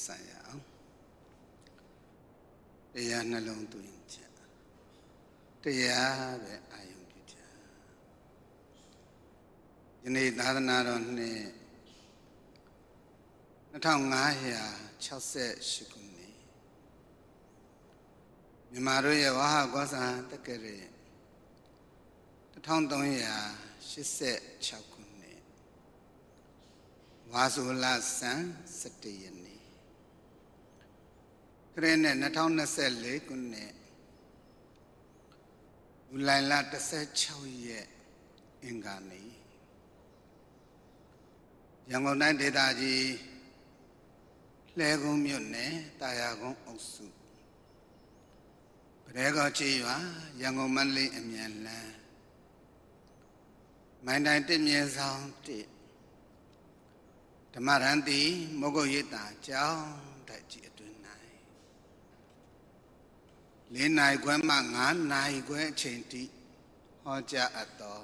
saya dia nalong tu inja dia be ayung kita ini dharana ron ne 2560ခုနှစ်မြန်မာတို့ရဲ့ဝါဟကောဇာတက္ကရာ1386ခုနှစ်ဝါဆိုလဆန်း17ရက်နေ့ခရစ်နှစ်2024ခုနှစ်ဇူလိုင်လ16ရက်အင်္ဂါနေ့ရန်ကုန်တိုင်းဒေသကြီးလှဲကုန်းမြို့နယ်တာယာကုန်းအုပ်စုပရဲကောချေးရွာရန်ကုန်မန္တလေးအမြန်လမ်းမိုင်းတိုင်းတစ်မြဲဆောင်1ဓမ္မရန်တီမုဂုတ်ရိပ်သာကျောင်းတိုက်ကြီးအတွင်း၌4 နာရီခွဲမှ5 နာရီခွဲအချိန်ထိဟောကြားအပ်သော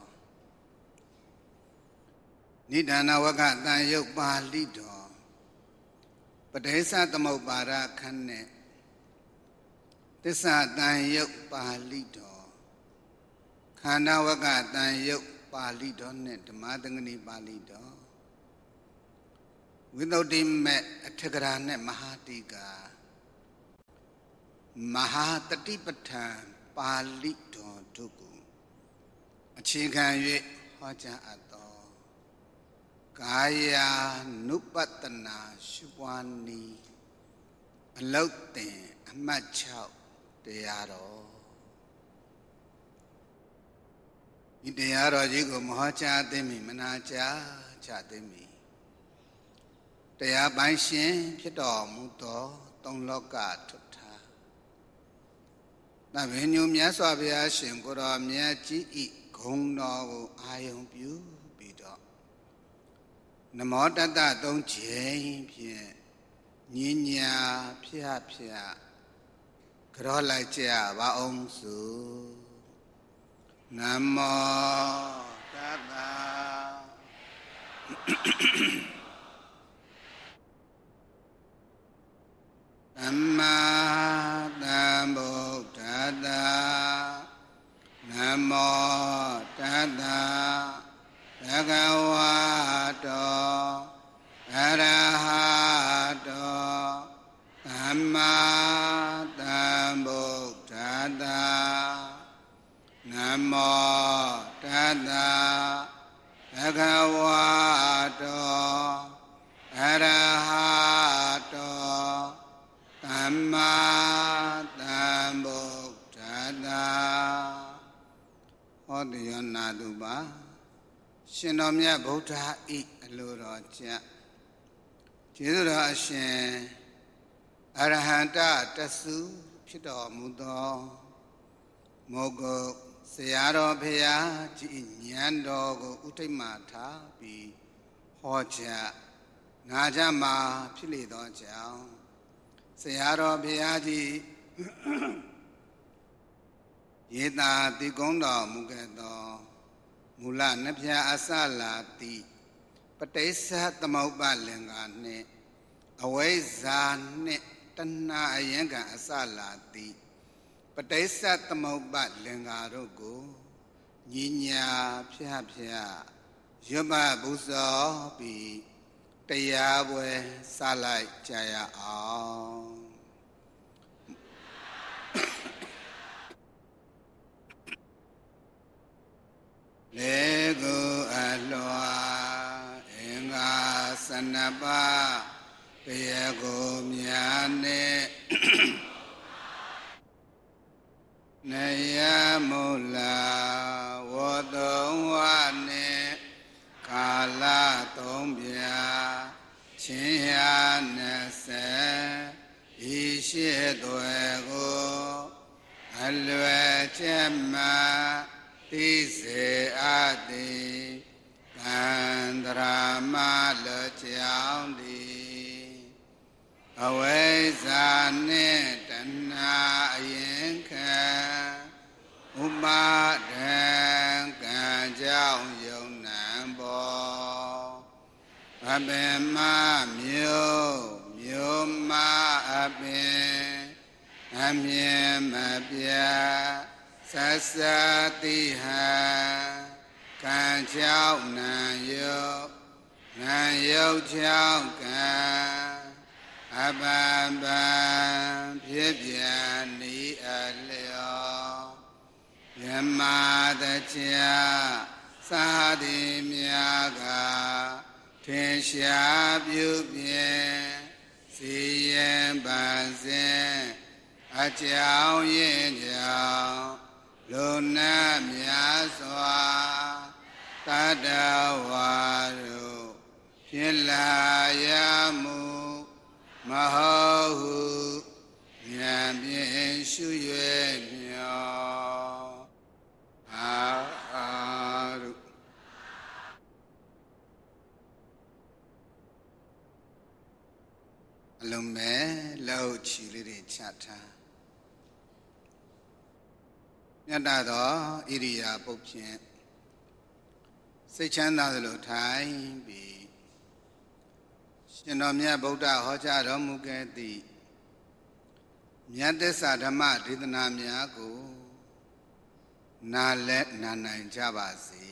နိဒာနဝကတန်ရုပ်ပါဠိတော်ပဋိစ္စသမုပ္ပါဒခန်းနဲ့သစ္စာတန်ရုပ်ပါဠိတော်ခန္ဓာဝကတန်ရုပ်ပါဠိတော်နဲ့ဓမ္မသင်္ကနီပါဠိတော်ဝိသုဒ္ဓိမေအထကရာနဲ့မဟာတိကာမဟာတတိပဋ္ဌာန်ပါဠိတော်တို့ကိုအခြေခံ၍ဟောကြားအပ်သောကာယ ानु ပတ္တနာရှုပွားနည်းအလုတ်တင်အမှတ်6တရားတော်ဒီတရားတော်ကြီးကိုမဟောကြားသိမီမနာကြားချသိမီတရားပိုင်းရှင်ဖြစ်တော်မူသောသုံးလောကထွတ်ထားသဗ္ဗညုမြတ်စွာဘုရားရှင်ကိုယ်တော်မြတ်ကြီးဤဂုဏ်တော်ကိုအာယုံပြုပြီးတော့နမောတတ္တ3ချိန်ဖြင့်ညဉ့်ညာဖျက်ကြောလိုက်ကြပါအောင်စုနမောတတ္တသမ္မာသမ္ဗုဒ္ဓတ္တနမောတတ္တဘဂဝတောအရဟတောသမ္မာသမ္ဗုဒ္ဓတ္တနမောတတ္တဘဂဝတောအရဟတောသမ္မာသမ္ဗုဒ္ဓတ္တဟောတိယောနာတုပါရှင်တော်မြတ်ဗုဒ္ဓဤအလိုတော်ကျကျေးဇူးတော်အရှင်အရဟန္တတဆုဖြစ်တော်မူသောမောဂုတ်ဆရာတော်ဘုရားကြီးဉာဏ်တော်ကိုဥထိတ်မှထားပြီးဟောကြားနာကြမှာဖြစ်လေသောကြောင့်ဆရာတော်ဘုရားကြီးယေတာတိကုံးတော်မူခဲ့သောမူလနှဖျာအစလာတိပဋိစ္စသမုပ္ပါလင်္ကာနှင့်အဝိဇ္ဇာနှင့်တဏှာအယံကံအစလာတိပဋိစ္စသမုပ္ပါလင်္ကာတို့ကိုညီညာဖြတ်ရွတ်ပပူဇော်ပြီးတရားပွဲစလိုက်ကြရအောင်လေကိုအလွာအင်္ဂါ12ပါးတရားကိုများနဲ့နေယမူလာဝတုံဝနဲ့ကာလ3ပြာချင်းရ20ဤရှိသွဲကိုအလွယ်ချက်မှသိစေအပ်သည်ကန္တရာမလကြောင်းသည်အဝိဇ္ဇာနှင့်တဏှာအရင်ခံဥပါဒံကံကြောင့်ယုံနံဘောအဘယ်မှမျိုး ma apin amien mapia sasati ha can chao nan yo chao can aban ban phie pian ni a leo yama da chia sa di mya ga thiên xia biểu biến si yên bản sinh a chao yin chao lu na mya soa ta da wa ru phiền la ya mu ma ho hu nhàn biến shu yue miao a ruလုံးမဲ့လောက်ချီလေးတွေချထားမြတ်တာသောဣရိယာပုတ်ဖြင့်စိတ်ချမ်းသာသလိုထိုင်ပြီးရှင်တော်မြတ်ဗုဒ္ဓဟောကြားတော်မူခဲ့သည့်မြတ်သစ္စာဓမ္မဒေသနာများကိုနာလည်းနာနိုင်ကြပါစေ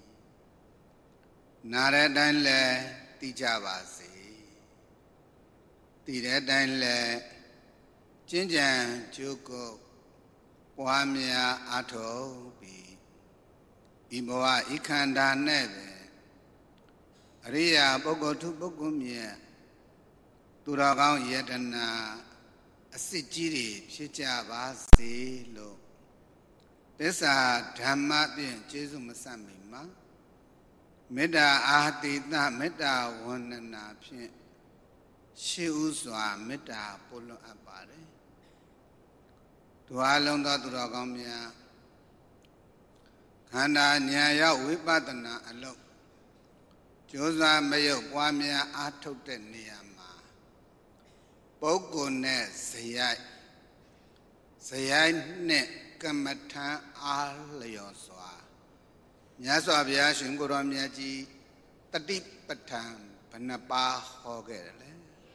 နာတဲ့အတိုင်းလည်းသိကြပါစေတည်တဲ့အတိုင်းလဲကျင့်ကြံကြိုးကုပ်ပွားများအားထုတ်ပြီးဤဘဝဤခန္ဓာနဲ့ပဲအရိယာပုဂ္ဂိုလ်သူပုဂ္ဂိုလ်မြတ်သူတော်ကောင်းယတနာအစစ်ကြီးတွေဖြစ်ကြပါစေလို့သစ္စာဓမ္မဖြင့်ကျေးဇူးမဆက်မိမှာမေတ္တာအာတိတမေတ္တာဝန္ဒနာဖြင့်ရှိဥစွာမေတ္တာပို့လွှတ်အပ်ပါတယ်ဒွါလုံးသောသူတော်ကောင်းများခန္ဓာဉာဏ်ရောက်ဝိပဿနာအလုပ်ကြိုးစားမယုတ်ပွားများအားထုတ်တဲ့နေရာမှာပုဂ္ဂိုလ်နဲ့ဇယိုက်နဲ့ကမ္မထံအားလျော်စွာမြတ်စွာဘုရားရှင်ကိုယ်တော်မြတ်ကြီးတတိပဋ္ဌာန်ဘယ်နှပါးဟောခဲ့တယ်လဲ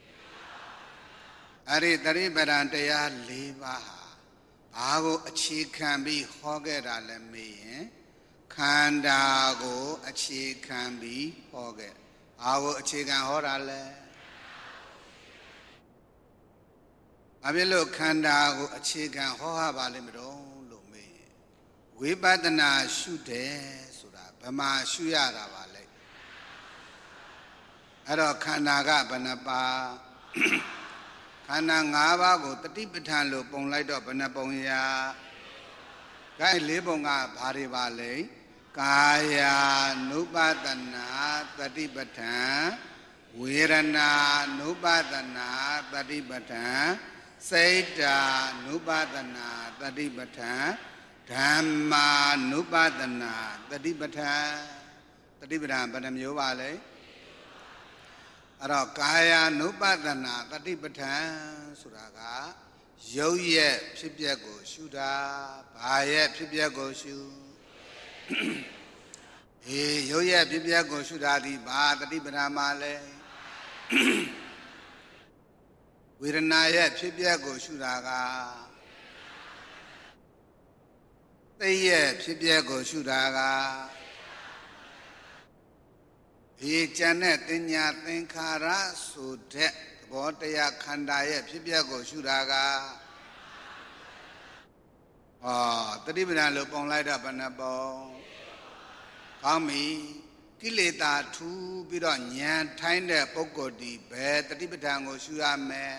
အဲ့ဒီတတိပဋ္ဌာန်တရား၄ပါးဟာဘာကိုအခြေခံပြီးဟောခဲ့တာလဲမေးရင်ခန္ဓာကိုအခြေခံပြီးဟောခဲ့ဘာကိုအခြေခံဟောတာလဲဘာဖြစ်လို့ခန္ဓာကိုအခြေခံဟောရပါလိမ့်မလို့မေးရင်ဝိပဿနာရှုတယ်ဆိုတာဘယ်မှာရှုရတာပါလဲအဲ့တော့ခန္ဓာကဘယ်နှပါခန္ဓာ၅ပါးကိုတတိပဋ္ဌာန်လို့ပုံလိုက်တော့ဘယ်နှပုံရာဂိုင်း၄ပုံကဘာတွေပါလဲကာယ ानु ပတနာတတိပဋ္ဌာန်ဝေဒနာ ानु ပတနာတတိပဋ္ဌာန်စိတ်တာ ानु ပတနာတတိပဋ္ဌာန်ဓမ္မာ ानु ပတနာတတိပဋ္ဌာန်တတိပဋ္ဌာန်ဘယ်နှမျိုးပါလဲအဲ့တော့ကာယ ानु ပတနာတတိပဋ္ဌာန်ဆိုတာကရုပ်ရဲ့ဖြစ်ပျက်ကိုရှုတာဘာရဲ့ဖြစ်ပျက်ကိုရှုရုပ်ရဲ့ဖြစ်ပျက်ကိုရှုတာဒီဘာတတိပဋ္ဌာန်မှာလဲဝေဒနာရဲ့ဖြစ်ပျက်ကိုရှုတာကသိရဲ့ဖြစ်ပျက်ကိုရှုတာကကြံတဲ့တင်ညာသင်္ခါရဆိုတဲ့သဘောတရားခန္ဓာရဲ့ဖြစ်ပျက်ကိုရှုတာကတတိပဋ္ဌာန်လို့ပုံလိုက်တော့ဘယ်နှပုံကောင်းပြီကိလေသာထူပြီးတော့ဉာဏ်ထိုင်းတဲ့ပုဂ္ဂိုလ်ဒီဘယ်တတိပဋ္ဌာန်ကိုရှုရမယ်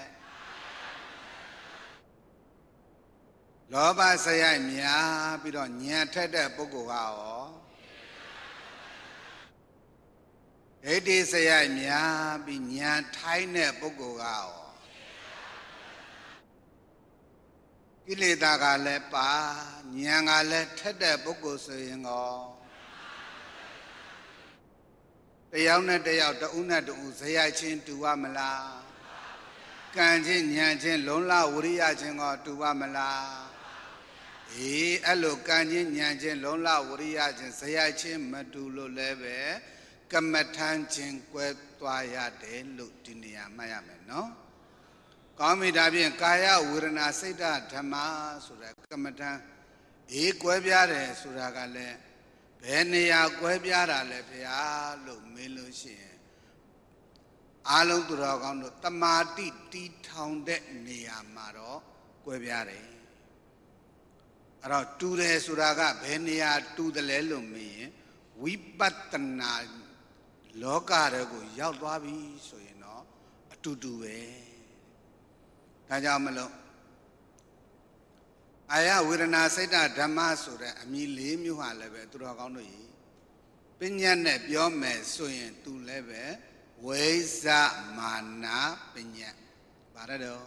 လောဘစရိုက်များပြီးတော့ဉာဏ်ထက်တဲ့ပုဂ္ဂိုလ်ကရောဒိဋ္ဌိစရိုက်များပြီးဉာဏ်ထိုင်းတဲ့ပုဂ္ဂိုလ်ကရောကိလေသာကလည်းပါဉာဏ်ကလည်းထက်တဲ့ပုဂ္ဂိုလ်ဆိုရင်ရောတယောက်နဲ့တယောက်တဦးနဲ့တဦးဇယိုက်ချင်းတူပါမလားကံချင်းဉာဏ်ချင်းလုံလဝရိယချင်းကတူပါမလားအဲ့လိုကံချင်းဉာဏ်ချင်းလုံလဝရိယချင်းဇယိုက်ချင်းမတူလို့လည်းပဲကမ္မထံချင်းကွဲသွားရတယ်လို့ဒီနေရာမှတ်ရမယ်နော်ကောင်းပြီဒါဖြင့်ကာယဝေဒနာစိတ်ဓာတ်ဓမ္မဆိုတဲ့ကမ္မထံအေးကွဲပြားတယ်ဆိုတာကလည်းဘယ်နေရာကွဲပြားတာလဲဗျာလို့မေးလို့ရှိရင်အားလုံးသူတော်ကောင်းတို့တမာတိတီးထောင်တဲ့နေရာမှာတော့ကွဲပြားတယ်အဲ့တော့တူတယ်ဆိုတာကဘယ်နေရာတူတယ်လဲလို့မေးရင်ဝိပဿနာလောကတွေကိုရောက်သွားပြီဆိုရင်တော့အတူတူပဲဒါကြောင့်မလို့အာယဝေဒနာစိတ်ဓမ္မဆိုတဲ့အမည်၄မျိုးဟာလည်းပဲသူတော်ကောင်းတို့ကြီးပညာနဲ့ပြောမယ်ဆိုရင်သူလည်းပဲဝိဇမာနာပညာဘာလဲတော့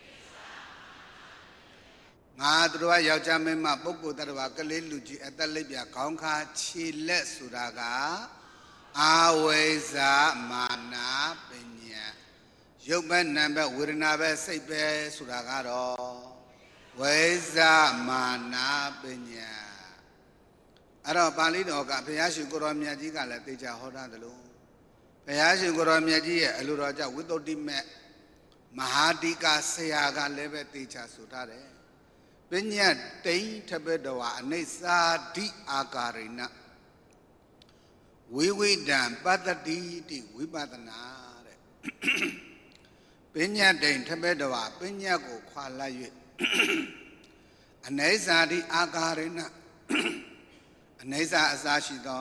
ငါတို့ယောက်ျားမင်းမပုဂ္ဂိုလ်တ attva ကလေးလူကြီးအသက်လက်ပြခေါင်းခါခြေလက်ဆိုတာကအာဝိဇမာနာပညာရုပ်ပဲနာမ်ပဲဝေဒနာပဲစိတ်ပဲဆိုတာကတော့ဝိဇမာနာပညာအဲ့တော့ပါဠိတော်ကဘုရားရှင်ကိုရောမြတ်ကြီးကလည်းသိကြဟောထားတယ်လို့ဘုရားရှင်ကိုရောမြတ်ကြီးရဲ့အလိုတော်ကြောင့်ဝိသုဒ္ဓိမေမဟာတိကဆရာကလည်းပဲသိကြဆိုထားတယ်ပညာတိန်ထဘတဝအနိစ္စာတိအာကာရိဏဝိဝိဒံပတ္တိတိဝိပဿနာတဲ့ပညာတိန်ထဘတဝပညာကိုခွာလိုက်၍အနိစ္စာတိအာကာရိဏအနိစ္စာအစာရှိသော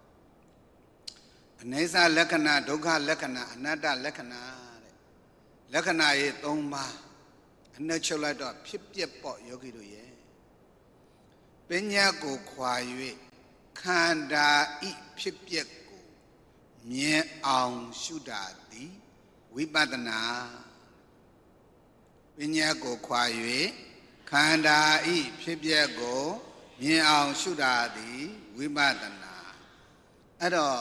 အနိစ္စလက္ခဏာဒုက္ခလက္ခဏာအနတ္တလက္ခဏာတဲ့လက္ခဏာရဲ့၃ပါးအနှုတ်ချုပ်လိုက်တော့ဖြစ်ပျက်ပေါ့ယောဂီတို့ရဲ့ပညာကိုခွာ၍ခန္ဓာဤဖြစ်ပျက်ကိုမြင်အောင်ရှုတာသည်ဝိပဿနာပညာကိုခွာ၍ခန္ဓာဤဖြစ်ပျက်ကိုမြင်အောင်ရှုတာသည်ဝိပဿနာအဲ့တော့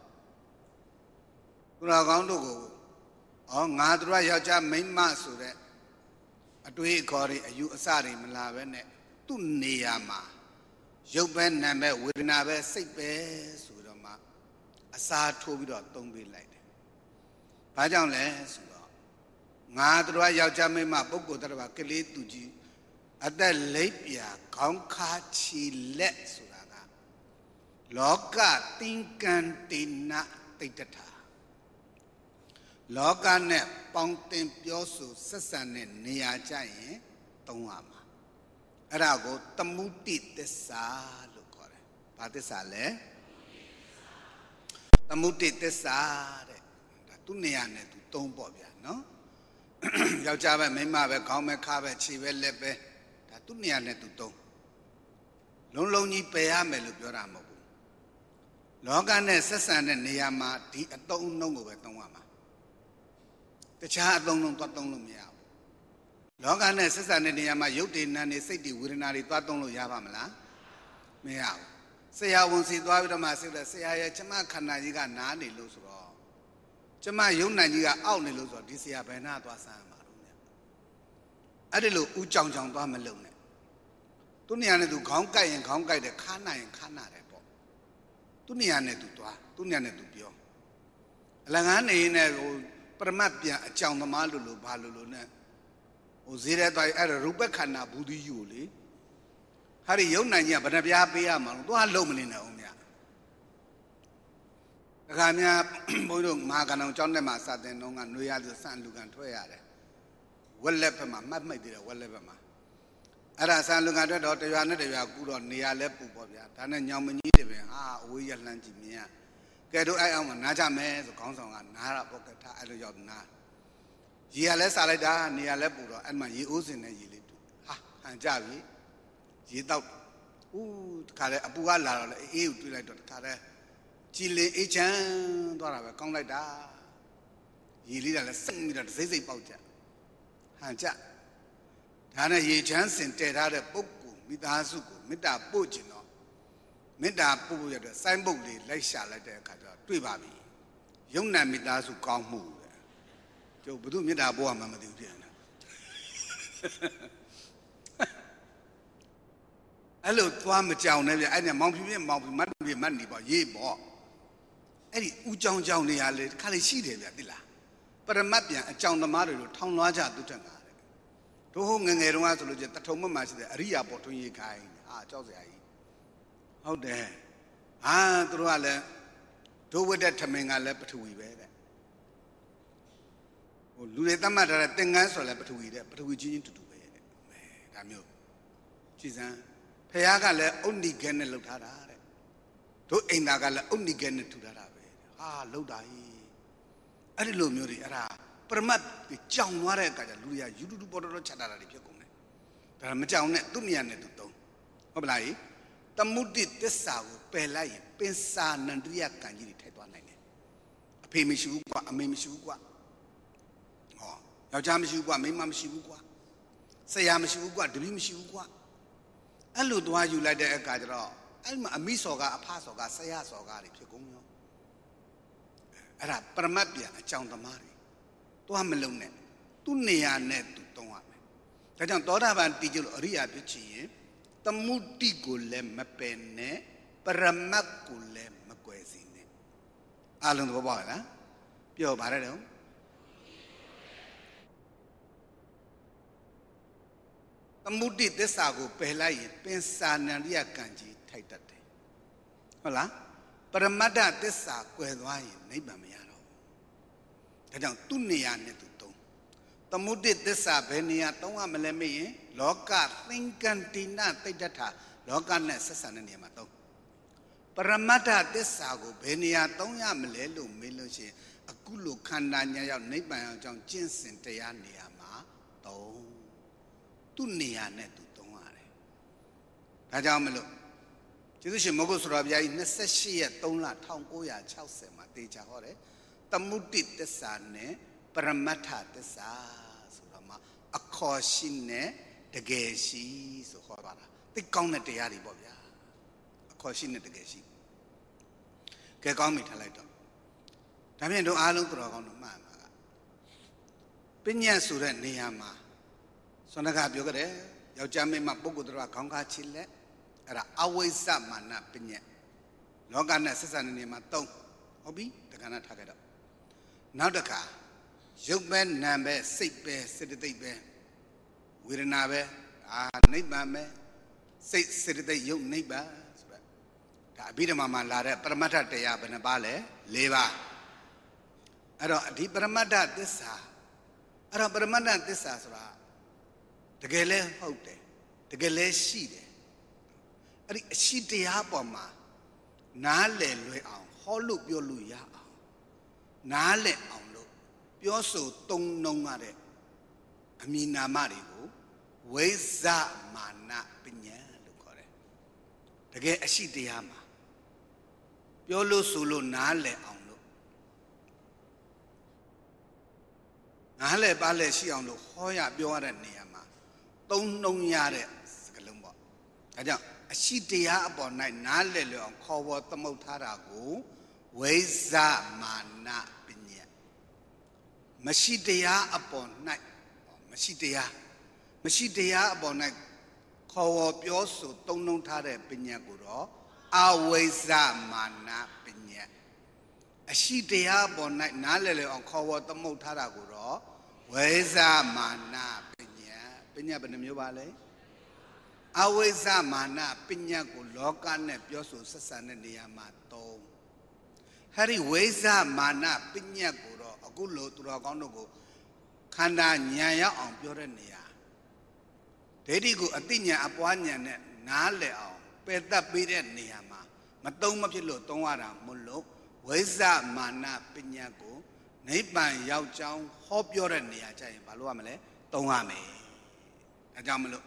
သူတော်ကောင်းတို့ကိုငါတို့ယောက်ျားမိန်းမဆိုတဲ့အတွေးအခေါ်တွေအယူအဆတွေမလာပဲနဲ့သူ့နေရာမှာရုပ်ပဲနာမ်ပဲဝေဒနာပဲစိတ်ပဲဆိုတော့မှအစာထိုးပြီးတော့သုံးပေးလိုက်တယ်။ဘာကြောင့်လဲဆိုတော့ငါတို့ယောက်ျားမိန်းမပုဂ္ဂိုလ်တ attva ကလေးသူကြီးအသက်လိပ်ပြာခေါင်းခါခြေလက်ဆိုတာကလောကသင်္ကန်းတေနတိတ္တထာလောကနဲ့ပေါင်းတင်ပြောဆိုဆက်ဆံတဲ့နေရာကြရင်သုံးရမှာအဲ့ဒါကိုတမုတိသစ္စာလို့ခေါ်တယ်။ဘာသစ္စာလဲတမုတိသစ္စာတဲ့ဒါသူ့နေရာနဲ့သူသုံးပေါ့ဗျာနော်ယောက်ျားပဲမိန်းမပဲခေါင်းပဲခါပဲခြေပဲလက်ပဲဒါသူ့နေရာနဲ့သူသုံးလုံးလုံးကြီးပယ်ရမယ်လို့ပြောတာမဟုတ်ဘူးလောကနဲ့ဆက်ဆံတဲ့နေရာမှာဒီအသုံးအနှုန်းကိုပဲသုံးရမှာတခြားအသုံးလုံးသွားသုံးလို့မရဘူးလောကနဲ့ဆက်ဆံတဲ့နေရာမှာရုပ်တည်နာနေစိတ်တည်ဝေဒနာတွေသွားသုံးလို့ရပါမလားမရဘူးဆရာဝန်စီသွားပြီးတော့မှဆက်လက်ဆရာရဲ့ကျမခန္ဓာကြီးကနားနေလို့ဆိုတော့ကျမယုံနိုင်ကြီးကအောက်နေလို့ဆိုတော့ဒီဆရာဘယ်နာသွားဆန်းမှာတော့ညအဲ့ဒီလိုဥကြောင်ကြောင်သွားမလုံနဲ့သူနေရာနဲ့သူခေါင်းကိုက်ရင်ခေါင်းကိုက်တယ်ခါနာရင်ခါနာတယ်ပေါ့သူနေရာနဲ့သူသွားသူနေရာနဲ့သူပြောအလငန်းနေရင်လည်းဟိုပရမတ်ပြန်အကြောင်သမားလို့ဘာလို့နဲ့ဟိုဈေးထဲသွားအဲ့ဒါရူပခန္ဓာဘူတိယူလေဟာဒီယုံနိုင်ကြီးကဗဏ္ဍပြားပေးရမှာလို့သွားလုံးမနေနဲ့အောင်မြတ်တခါများဘုန်းကြီးတို့မဟာကဏ္ဍကျောင်းထဲမှာစတဲ့နှုန်းကနှွေရသူစံလူကန်ထွက်ရတယ်ဝက်လက်ဘက်မှာမှတ်မိတ်သေးတယ်ဝက်လက်ဘက်မှာအဲ့ဒါစံလူကန်ထွက်တော့တရွာနဲ့တရွာကူတော့နေရာလဲပူပေါ့ဗျာဒါနဲ့ညောင်မကြီးတွေပဲဟာအဝေးရလှမ်းကြည့်မြင်ရကဲတို့အဲ့အောင်မှာနားကြမယ်ဆိုခေါင်းဆောင်ကနားတာပေါ့ကထားအဲ့လိုရောက်နားရေကလည်းစားလိုက်တာနေရာလည်းပူတော့အဲ့မှာရေအိုးစင်နဲ့ရေလေးတူဟာဟန်ကြပြီရေတော့တခါလဲအပူကလာတော့လေအေးကိုတွေးလိုက်တော့တခါလဲကြည်လင်အေးချမ်းသွားတာပဲကောင်းလိုက်တာရေလေးကလည်းစိတ်ပြီးတော့စိတ်ပေါက်ကြဟန်ကြဒါနဲ့ရေချမ်းစင်တည်ထားတဲ့ပုဂ္ဂိုလ်မိသားစုကိုမေတ္တာပို့ခြင်းတော့မေတ္တာပို့ရတဲ့စိုင်းပုတ်လေးလိုက်ရှာလိုက်တဲ့အခါကျတော့တွေ့ပါပြီယုံနာမိသားစုကောင်းမှုတဲ့ကျုပ်ဘုသူမေတ္တာပို့ရမှမသိဘူးပြန်တယ်အဲ့လိုသွားမကြောင်နဲ့ဗျအဲ့နဲ့မောင်ဖြူပြမောင်ဖြူမတ်ပြမတ်နေပေါ့ရေးပေါ့အဲ့ဒီဦးကြောင်ကြောင်နေရလေခါလေးရှိတယ်ဗျသိလားပ Paramatya, a John the Mario, Town Laja Dutanga. To whom in the Roma Solution, the Tomama, the Aria Portuyi Kai, Jose. How there? Truale, do with that Tamanga leper to weave. Luleta matter, Tengas or leper to weave, but we need to do it. Damn you. Chizan, Payaga only get a look at it. To Enagala only get to that. Lodai. I don't know, Muri, Permat, the John Wareka, Luya, you do border Chadara, if you come. Tamajan, Dumian, Oblai, Tamudi, Tessa, Pelai, Pensa, Nandria, Kanji, Tatuan. A Pemishua, a Memishua. Oh, Yajamishua, Memamishua. Sayamishua, Dreamishua. I look why you like the Gadra. I'm a misoga, a passoga, Sayasoga, if you go. Era Paramatya, a John the Mari. To Hamelone, to Nea net to Tomame. Tajan Toravan Tijul Ria Pichi, the Mutigule Mapene, Paramacule Maquesine. Alan Wabala, Pio Barado. The Mudi Desago Pelai, Pensanaria Kanji, Taitate. Hola, Paramada Desa, Quedwai, neighbor Miaro. Tajan Tunia Netuto. The Mudi Desa Benia, Tonga Meleme, Loka, Thinkantina, Tedata, Loka Necessan and Yamato. Paramada Desago, Benia, Tonga Melelu, Melushi, Akulu Kandanya, neighbor John Jensen, Tayaniama, To. Tunia Netutonare. Tajamelo. Judicial Mogos Rabia in Necessia, Tona, Tongoya, Chelsea, Mateja Hore. Tamuti Tesane, Paramata Tesa, Surama, a caution, the Geshi, so Horvara. The Comet de Yaribobia, a caution the Geshi. Gagomit Halato. Tamendo Alu Dragon Mama. Pinya Suran Niama. Sonaga Bugare, Yojame Mapugudra Conga Chile, era always some mana Pinya. Logan Necessan in Maton. Hobby, the Gana Tagada. Now the car. Youngman Nambe, Sick Bear, City Bear. Wirinabe, neighbor, City young neighbor. Abida Mama Lara, Paramata de Yabanabale, Leva. I don't deep Paramata this. I don't Paramata this. The Gale Hote, the Gale Sheet. Sheet Yapoma. Nale Lua, Holu Bioluya. Nale Aulo, Bioso Tong Nongare. Amina Marigo, Weza Mana Pinya Lucore. The Gale Sheet Yama. Biolo Solo Nale Aulo. Nale Bale Shi Aulo, Hoya Biora Niama. Don't know Yare, Scalumbo. I don't. A sheet upon night, Nale on Cover the Motarago, Weza Mana Pinya. Mashidea upon night, Mashidea upon night, Cover Pioso, don't know Tare Pinya Guro, Aweza Mana Pinya. A sheet upon night, Nale on Cover the Motaraguro, Weza Mana Pinya, Pinya Benamubale. Aweza mana pinya guloka ne pioso sasane niyamato. Hari weza mana pinya guro agulo turagonogo kanda nyaya on piore niya. Dedi gu atinya apwanya ne nale on peta pire niyama. Matong mapilo tongwara mulo weza mana pinya gu neipan yao chao ho piore niya chayi balua male tongame. Ajamalo.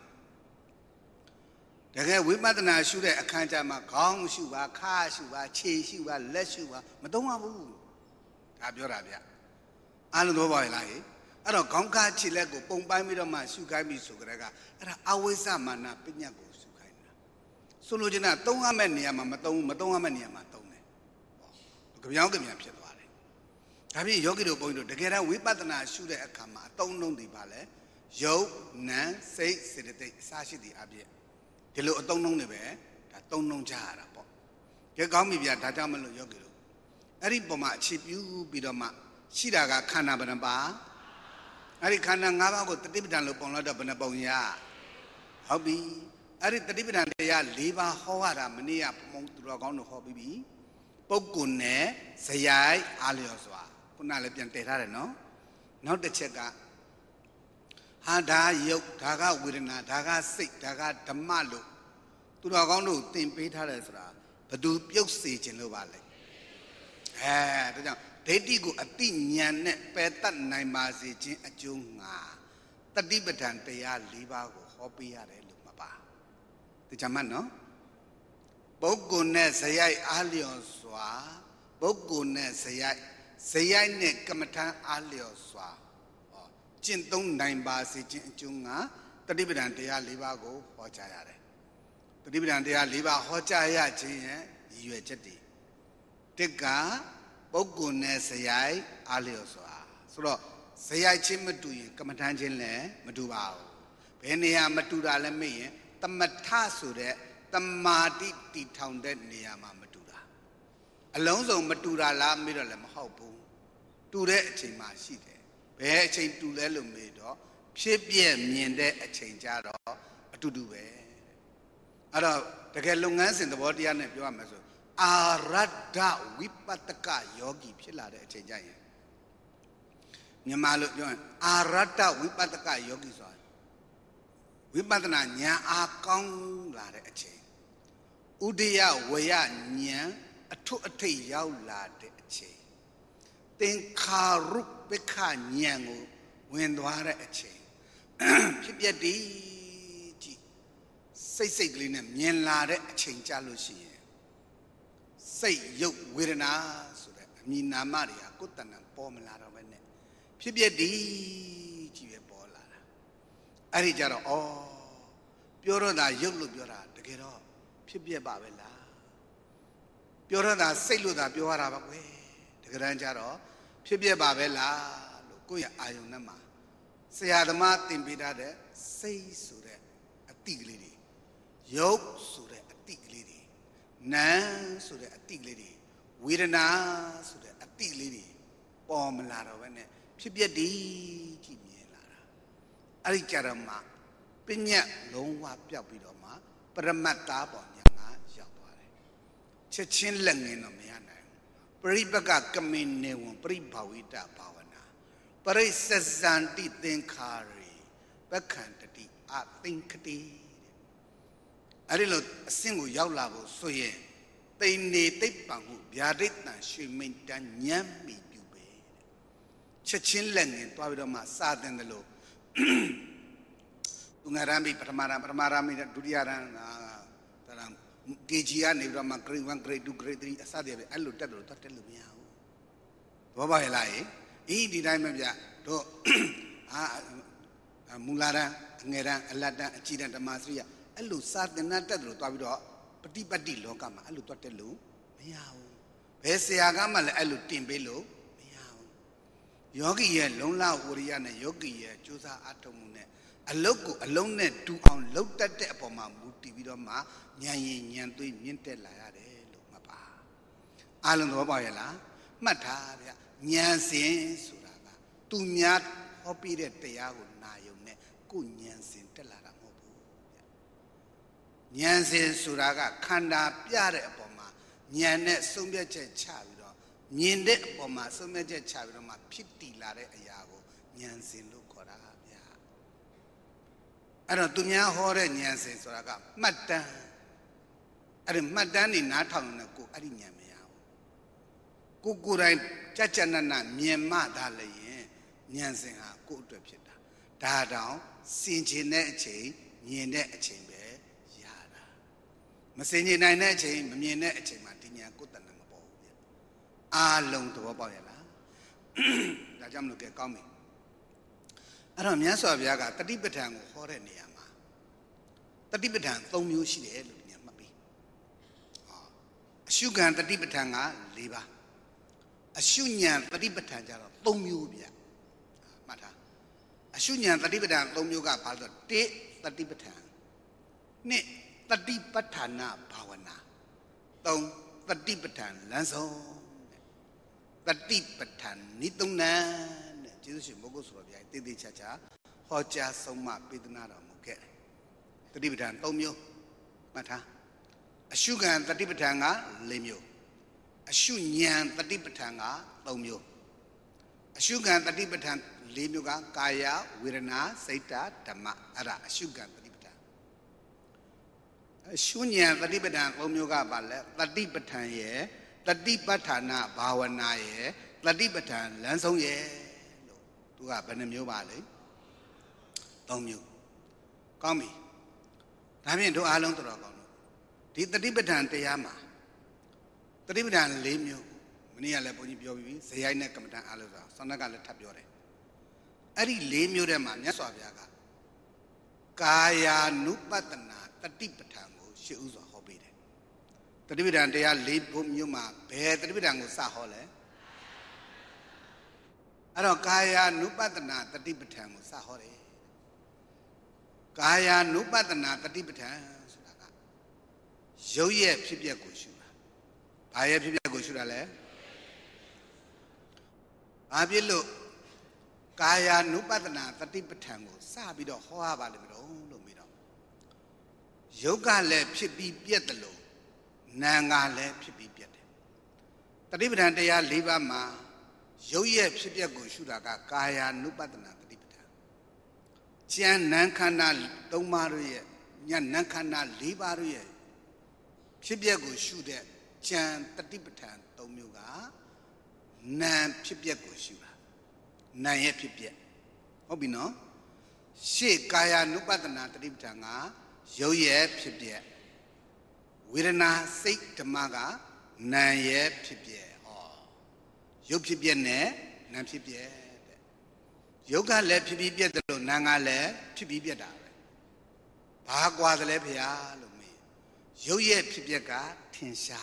The Wimadana shoot a Kantama, Gong Shuba, Ka Shuba, Che Shuba, Les Shuba, Madonna Wu. Abyorabia. I don't know why I like. I don't conquer Chilego, Bombay Midoma, Sukami Sugrega, and I always am a Pinago Sukaina. Solujina, Tongamania, Madonna Mania Matone. Youngam Yapshavare. Have you Yogi going to get a Wimadana shoot a Kama, don't know the ballet. Yo, Nan, say, Sashi the Abia. The little don't know the bear, that don't know Jara. Get Gami via Tajamalo Yogiro. Ariboma chip you bidoma, Shiraga Kana Banaba Ari Kana Nava the Tibetan Lupon Banabonia Hobby Ari the Tibetan Liva Hoara Mania Mount Dragon Hobby Pokune Sayai Alioswa Punalapian Terra no not the Cheka Hada Yok Daga Wirina Daga Sik Daga Tamalu Turagono Tim Peter Ezra but do Puk Sage in the valley. Dedigo a tinian petan naimasi a junga. The Tibetan Tea Liva Hopi are Lumapa. The Chamano Bogune Sayai Alioswa Bogune Sayai ne Kamatan Alioswa Chintung Naimasi Junga, the Tibetan Tea Livago Hochayare. The Tibetan Tea Liva Hochaya you a jetty. Tika Bogune Sayai Alioswa. So Sayai Chimatu, Kamatanjin, Madubao. Penia Matura Leme, the Matasure, the Mati Towned Niama Matura. Alonso Matura la Miralem Hopu. To the Chima Shite. Bear chain to Lelumedo, Shipie Miende a change out to do it. Ada the Galungas in the body and Yoamazo. Arada Wipataka Yogi Pilla de Chajay. Yamalu Arada Wipataka Yogi soy. Wipatana Nya Akong Lade a chain. Udia Waya Nya a two a tay yaw lade a chain. Then Karuk Beka Nyango when Dwara a chain. Pipia di say Glinem Nyan lade a chain Jalusi. Say yo wirina so that Mina Maria Kutana Pomala Vene. Pibia di Bola. Arijara oh Piorada Yulu Biora, the Gero, Pibia Babella. Piorada Saluda Biora way, the Granjaro, Pibia Babella, Lukuya Ayunama. Say Adama Timbidade, say so that a tiglity. Yoke so that a tiglity. Nan so that a tiglity, Wirana so that a tiglity, Pomala when Pibia di Chimiela. Arikarama, Pinya, Longwa Piapidoma, Paramata Bonyanga, Yapare. Chechin Langin of Miana, Peribaga Kamine, Pripawita Pawana, Parisazanti Thinkari, Bacantity, I think it. I did a single Yaulavo, so ye. They need take Bangu, Biarritna, she maintain Yambi Dube. Chechin Langin, Pavidoma, Sad and the low. Tungarambi, Pramarami, Dudiaran, Gigia, Nevrama, grade 1, grade 2, grade 3, Sadia, I looked at Lumia. Baba Lai, he did I maybe do Mulara, Nera, Alada, Chida, Masria. I look sad and not that Tavido, Pati Pati Locama, I look at Lu, Miao. Pesiagama, I look Timbelo, Miao. Yogi, Lona, Uriana, Yogi, Chusa Atomune. A loco alone to on looked at the Apoma, Mutividoma, Nyan Yantu, Yente Layare, Lumapa. Alan Robayala, Mataria, Nyansin Suraga, Tunyat, Hopi de Teago Nayone, Kunyansin Telara Mobu. Nyansin Suraga, Kanda, Piare Apoma, Nyanet, Sumbia Chavido, Nyende Apoma, Sumbia Chavidoma, Piti Lare Ayago, Nyansin Lucora. I don't do Nya Hore Nyansin Suraga, Matan. I didn't Madan in Natal, Arinya. Kukurai Chachanana, Myanmar Dalaye, Nyansin, go to Pita. Dadao, Sinchineche, Yene Chamber, Yada. Massini Nache, Mieneche, Martinia, Kutanamo. Ah, long to Boyala. Dajam look at coming. I don't know, Yaga, the Tibetan or Niama. The Tibetan, though you see the Mabi. Sugar and the Tibetanga, Liva. A Shunyan, the Tibetan, Lomubia. Mata. A Shunyan, the Tibetan, Lomuga, Palo, De, the Tibetan. Ne, the Tibetana, Pawana. Don't the Tibetan, Lanzo. Tati Patan, Nitunan, Jesus Mogos Robia, Tidi Chacha, Hoja Soma Pidnara Muke. Tati Patan, Tomio, Mata. A sugar and Tati Patanga, Lemio. A shunyan Tati Patanga, Tomio. A sugar and Tati Patan, Lemuga, Kaya, Wirana, Seta, Tama, Ara, a sugar and Tati Patan. A shunyan Tati Patan, Tomioga Bale, Tati Patan ye. Tati Patana, Bawana ye, Tati Patan, Lansong ye, to a Benamio Valley. Tomio. Come. Tamin to Alon to Ragon. Did the Tibetan Tayama? The Tibetan Lemio, Mania Leponi Biovi, say I neck Kamatan Alaza, Sonagala Tapiore. Ari Lemio de Man, Yasoviaga. Kaya Nupatana, the Tibetango, she was a hobby. The Tibetan they are late boom yuma, bear the Tibetango Sahole. I don't Kaya Nupatana, the Tibetango Sahore. Kaya Nupatana, the Tibetan. Joye Pipia Gushura. Paya Pipia Gushura le. Abilo Kaya Nupatana, the Tibetango, Sabido, Hoaba Libido, Lumido. Yoga le Pipi Pietalo, Nanga le Pipi Piet. The Tibetan they are Liba Ma, Joye Pipia Gushura, Kaya Nupatana, the Tibetan. Jan Nankana Domarie, Yan Nankana Libarie. Pibiago shoot at Jan Tatibetan, Tomuga, Nan Pibiago shooter. Naya Pibia. Obino, she Kaya Nupatana Tibetanga, Joye Pibia. Wirana Sake Tamaga, Naya Pibia. Yo Pibia ne, Nan Pibia. Yoga le Pibia, the Nanga le, Pibia. Bagua the Lepia. Yoye Pibiaga, Tinshare.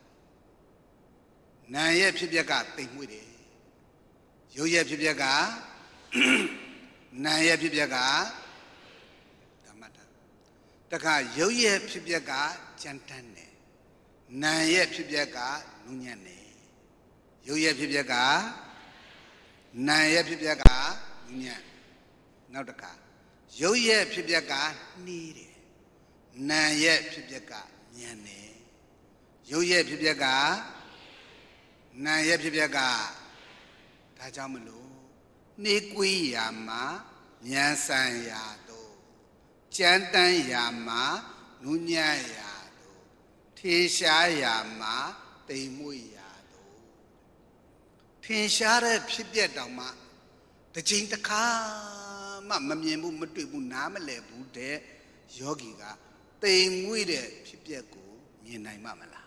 Naya Pibiaga, think with it. Yoye Pibiaga, Naya Pibiaga, Tamata. Taka Yoye Pibiaga, Jantane. Naya Pibiaga, Nunyane. Yoye Pibiaga, Naya Pibiaga, Nunyan. Nautaka. Yoye Pibiaga, needed. Naya Pibiaga, Yane. Yoye Pibiaga, Naya Pibiaga, Tajamalo, Nikui Yama, Nyansan Yado, Jantan Yama, Nunya Yado, Tisha Yama, Temu Yado. Tinshare Pibiadama, the Jintaka, Mammamu Matubu Namale Bude, Yogiga. They waited Pipiago, Yenai Mamala.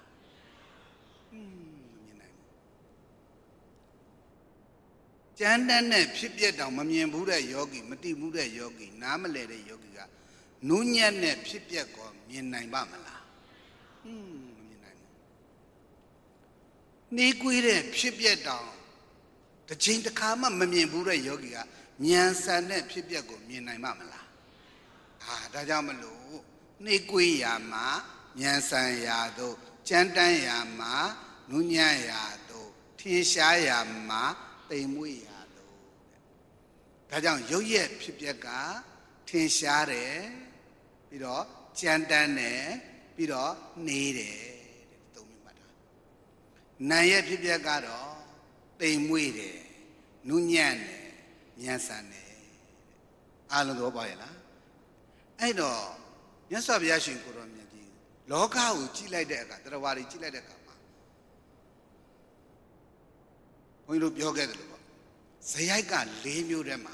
Jandan Pipia down, Mamian Buddha Yogi, Mati Buddha Yogi, Namale Yogiga, Nunyan Pipiago, Yenai Mamala. Niguide Pipia down. The chain the Kama Mamian Buddha Yogiga, Nyansan Pipiago, Yenai Mamala. Ah, Dajamalo. Nikui Yama, Nyansan Yado, Jantan Yama, Nunya Yado, Tinsha Yama, Temu Yado. Tajam Yoye Pipiaga, Tinshare, Pido, Jantane, Pido, Nede, Tomimata. Naya Pipiagado, Temuide, Nunyane, Nyansane. Alon do Boyla. I know. Yes, I've Yashin Kuromedi. Loka, Chile Deca, the Rawari Chile Deca. We look yoga. Say I got lame you rema.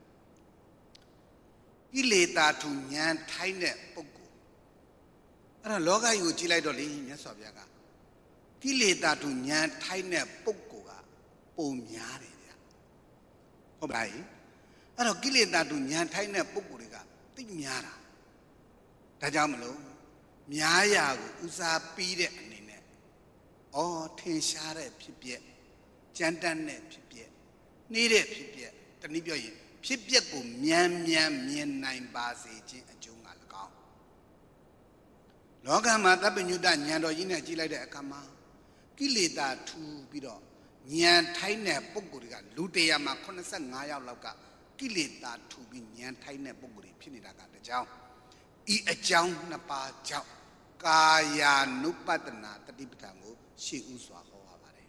He later to Nyan Tine Poco. And a loga you Chile Dolly, yes, of Yaga. He later to Nyan Tine Poco, Pomiari. Obai. And a gillet to Nyan Tine Pocuriga, Timiara. Tajamalo, Miaya, Usa Pide Nine. Oh, Tinshare Pipia, Jantane Pipia, Needed Pipia, the Nibia, Pipia, Miam, Nine Basi, and Jungal. Logama, W. Danyado, Yina Gila de Akama, Gilida, 2 Bido, Nyan Taine Poguriga, Ludeyama, Conasan Naya Loka, Kilita to be Nyan Taine Poguri, Pinidaka, the Jow. E a Jow Napa Jow. Kaya Nupatana, the Dibitango, she Uswa Hoavare.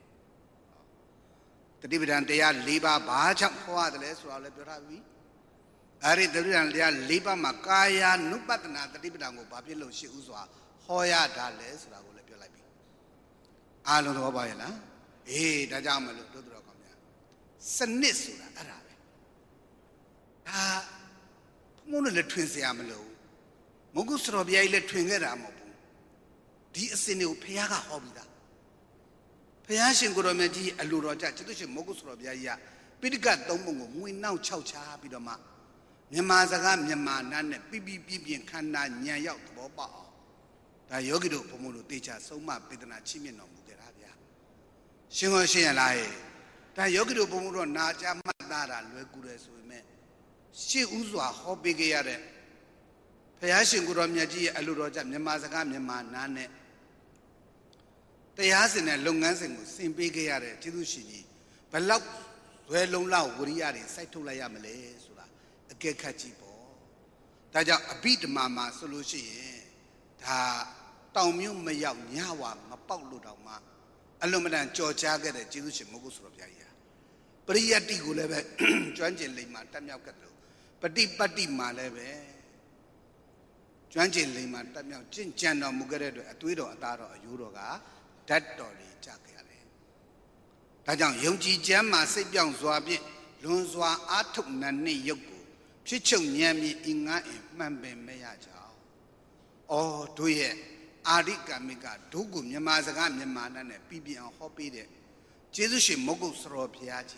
The Dibitantea Liba Baja Hoa, the less or Leberavi. Ari the Rian Liba Makaya Nupatana, the Dibitango, Babilo, she Uswa, Hoya Dales, Rago Lepiolabi. Alon Hobayla. Dajamalo, Dodrocomia. Sanisura, Arabe. Ah, Mono le twins Yamalo. Mogusrobia le twingera mobu. Diasinu Piaga Hobida. Piashin Goromeji, Aluroja, Chidushi Mogusrobia, Pidiga Domo, we now chow cha bidoma. Yamazagam Yamanan, Bibi and Kana Nyayao, Boba. Da Yogido Pomono teacher, so much better than Chimino Mugeravia. Shingo Shialai, Da Yogido Pomuro Naja Madara, Legures we met. She Uzwa, Hobigare. Payashin Guromyaji, Aluroja, Yamazagam Yamanane. They asked in a long answer, same bigare, Chidushi. But love, where long loud, Wuriari, Saitula Yamale, Sula, a Gekachipo. Taja a beat mamma solution. Ta Taumu Mayaw Yawa, Mapauludama, Aluminum Georgia get a Jewish Mogus of Yaya. Priati Guleve, Joanjin Lima, Tamia Catlo, Pati Maleve, Joanjin Lima, Tamia, Chinchano Mugaredo, a Twido, Ataro, a Euroga, that Dory Jacare. Tajang Yonji Jamma, Sepiang Zwabi, Lunzwa Atuk Nani Yoku, Chichung Yami Inga, Mambe Mayaja. Oh, do ye, Arika Mika, Dugum, Yamazaga, Yamana, Bibi and Hoppy, Jesus Mogus Ropiagia.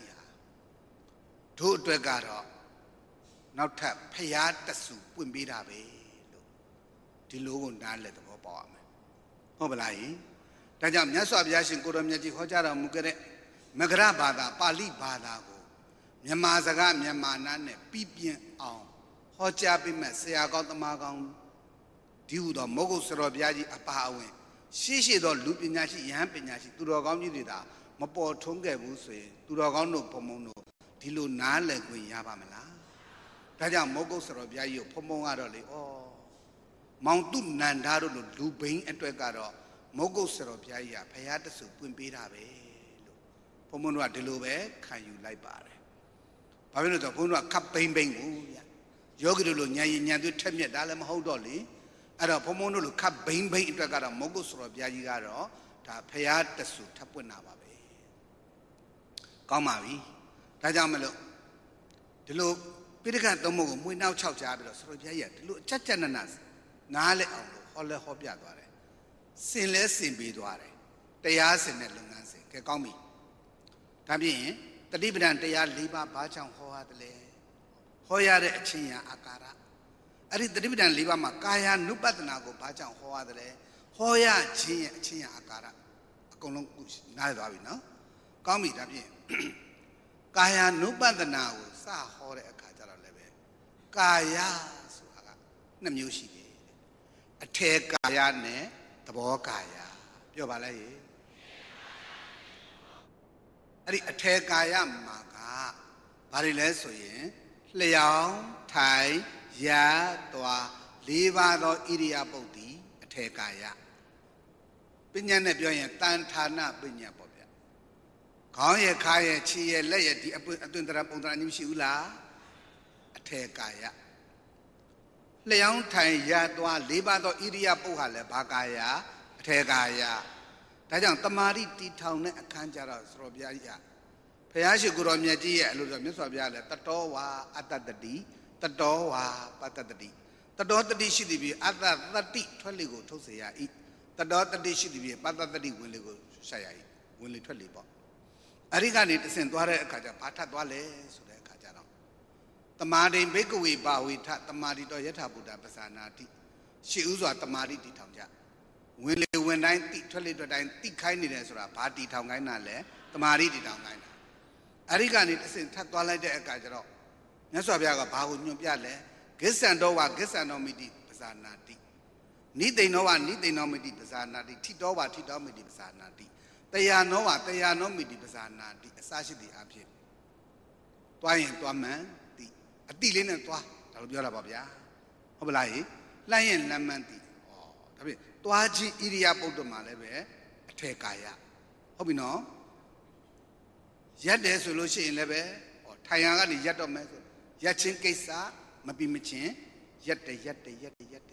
Two Dregaro, now tap Payat the soup, Wimbirabe. The logo dan let the Bob. Hobalai, Tajam Yasab Yashin Kuramyaji Hojara Mugare, Magrabada, Pali Badago, Yamazaga, Yamana, Bibi on Hojabi, say I got the Magon. Due to Mogos Robiaji Apawe, Shishi do Lupinashi, Yampinashi, Duragami Dida, Mapo Tonga Buse, Duragano Pomono, Tilu Nale Yabamela. Taja Mogos Robiayo, Pomoaroli, oh Mountain Nandaro, Lupin and Twegaro, Mogos Robiaya, Payatasu, Pumbirabe, Pomono Delube, can you like bare? Pavino the Puno Cap Bang Bang, Yoguru Nyandu Temia Dalam Hodoli. At a Pomono Cap Bain Bay into a Mogos Robiagaro, Ta Payat the Su Tapunababe. Kamavi, Tajamelo. The look, Pitica Domo, we now chow jabros, Robiat, look Chachananas, Nale, Holle Hobiadore. Sinless in Biduare. They are in the Lungansi, Kekomi. Tabi, the Liban, they are Liba Bachang Hoadle, Hoyare Chinya Akara. Ari the dividend liva Makaya, Nupatanago, Pachang Hoadre, Hoya, Chia Akara, Akolong, neither we know. Come it up here. Kaya Nupatanago, Sa Hore Akatara Leve. Kaya Suaga, Namushi. A take Kaya ne, the Bokaya. Yobalay. Ari a take Kaya Maga, Parilesoye, Leao, Tai. Ya toa liva do iria bodi a tekaya. Pinyane bioyan tan tana pinya bobia. Kaya kaya chi lay at the Atundra Pondrani Ula a tekaya. Leon Tai ya toa liva do iria pohale bakaya a tekaya. Tajang Tamari ti town a kanjara Srobia. Payashi Guromyaji, Luzamiswabia, Tatowa at the D. The door patati. The daughter dish should be at the tea, 20 go to say I eat. The daughter dish should be patati will go say I will literally bought. Arigani to send Dware Kaja Patadwale, so the Kajara. The Madi Bakery Bawi tat the Madi Doyeta Buddha Basanati. She used the Madi Titanja. When 90, 20 to 90 kindness or a party Tangainale, the Madi Tangaina. Arigani to send Tatwale de Kajaro. Nasabiaga Bahu Nubiale, Gessandoa, Gessanomidi, Bazanati. Need they know one, need they know me, Bazanati, Tidoa, Tidomidi, Bazanati. တရားနောဝတရားနောမိတိပဇာနာတိအစရှိသည့်အဖြစ်တွားရင်တွားမှန်တိအတိလေးနဲ့တွားဒါလိုပြောတာပါဗျာဟုတ်ပလားဟိလှမ်းရင်လှမ်းမှန်တိဒါဖြင့်တွားခြင်းဣရိယာပုဒ်မှာလည်းပဲအထေကာယဟုတ်ပြီနော်ရက်တယ်ဆိုလို့ရှိရင်လည်းပဲထိုင်ရန်ကနေရက်တော့မယ်ဆိုရက်ချင်းကိစ္စမပြီးမချင်းရက်တယ်မှတ်နေတာ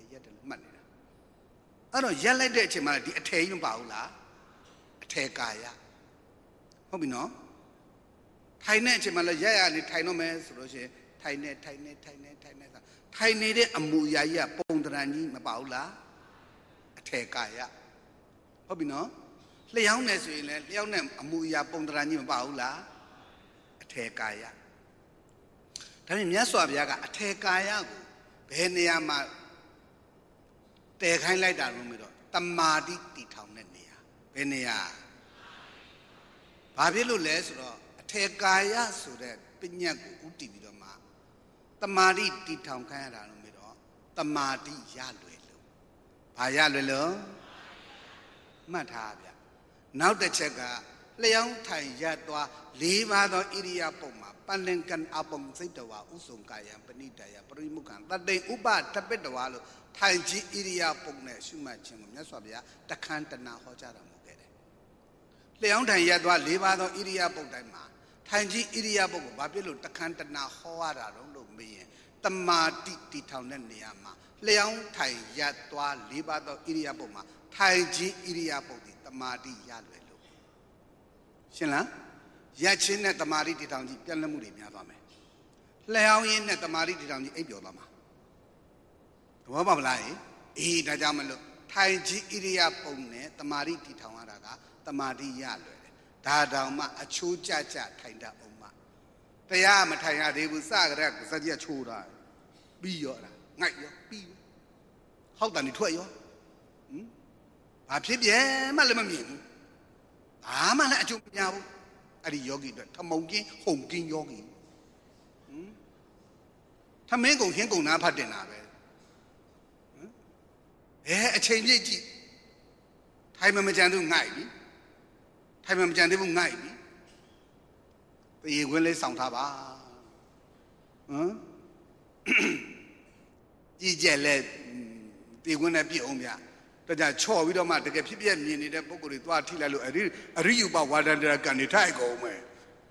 အဲ့တော့ရက်လိုက်တဲ့အချိန်မှာဒီအထေကြီးမပါဘူးလားအထေကာယဟုတ်ပြီနော်ထိုင်တဲ့အချိန်မှာလည်းရက်ရနေထိုင်တော့မယ်ဆိုလို့ရှိရင်ထိုင်နေဆိုထိုင်နေတဲ့အမူအရာကြီးကပုံတရံကြီးမပါဘူးလားအထေကာယဟုတ်ပြီနော်လျှောင်းနေဆိုရင်လည်းလျှောင်းတဲ့အမူအရာပုံတရံကြီးမပါဘူးလားအထေကာယဒါဖြင့်မြတ်စွာဘုရားကအထေကာယကိုဘယ်နေရာမှာတည်ခိုင်းလိုက်တာလို့မျိုးတော့တမာတိတည်ထောင်တဲ့နေရာဘယ်နေရာဘာဖြစ်လို့လဲဆိုတော့အထေကာယဆိုတဲ့ပညတ်ကိုဥတည်ပြီးတော့မှတမာတိတည်ထောင်ခိုင်းရတာလို့မျိုးတော့တမာတိရလွယ်လို့ဘာရလွယ်လို့မှတ်ထားဗျနောက်တစ်ချက်ကလျှောင်းထိုင်ရသွား၄ပါးသောဣရိယာပုမှာပလင်ကံအပုံစိတ်တဝါဥစုံကာယံပဏိတယပရိမုခံတတိဥပတပိတဝါလို့ထိုင်ခြင်းဣရိယာပုနဲ့ရှုမှတ်ခြင်းကိုမြတ်စွာဘုရားတခန်းတနာဟောကြားတော်မူခဲ့တယ်လျှောင်းထိုင်ရသွား၄ပါးသောဣရိယာပုတိုင်းမှာထိုင်ခြင်းဣရိယာပုကိုဘာဖြစ်လို့တခန်းတနာဟောရတာလို့မေးရင်တမာတိတည်ထောင်တဲ့နေရာမှာလျှောင်းထိုင်ရသွား၄ပါးသောဣရိယာပုမှာထိုင်ခြင်းဣရိယာပုဒီတမာတိရလွယ်လို့ရှင်းလားရက်ချင်းနဲ့တမာတိတည်ထောင်ကြည့်ပြည့်လက်မှုတွေများသွားမယ်လျှောင်းရင်းနဲ့တမာတိတည်ထောင်ကြည့်အိပ်ပျော်သွားမှာသဘောပေါက်လားအေးဒါကြောင့်မလို့ထိုင်ခြင်းဣရိယာပုနဲ့တမာတိတည်ထောင်ရတာကတမာတိရလွယ်တယ်ဒါတောင်မှအချိုးကြထိုင်တတ်အောင်မှတရားမထိုင်ရသေးဘူးစကြတဲ့စကြချိုးတာပြီးရောလားငိုက်ရောပြီးဟောက်တန်နေထွက်ရောဘာဖြစ်ပြန်မှလည်းမမြင်ဘူးဘာမှလည်းအကျုံးမရဘူးအဲ့ဒီယောဂီအတွက်ထမုံကင်းဟုံကင်းယောဂီထမင်းကုန်ဟင်းကုန်နားဖတ်တင်တာပဲအချိန်ပြည့်ကြည့်ထိုင်မကြံသူငိုက်ပြီထိုင်မကြံသေးဘူးငိုက်ပြီတေခွင်းလေးဆောင်ထားပါကြည်ကြက်လဲတေခွင်းနဲ့ပြည့်အောင်ဗျတကြချော့ပြီးတော့မှတကယ်ဖြစ်ပြမြင်နေတဲ့ပုံကိုယ်တွေသွားထိလိုက်လို့အရိယုပဝါဒန္တရကနေထိုက်ကုန်မယ်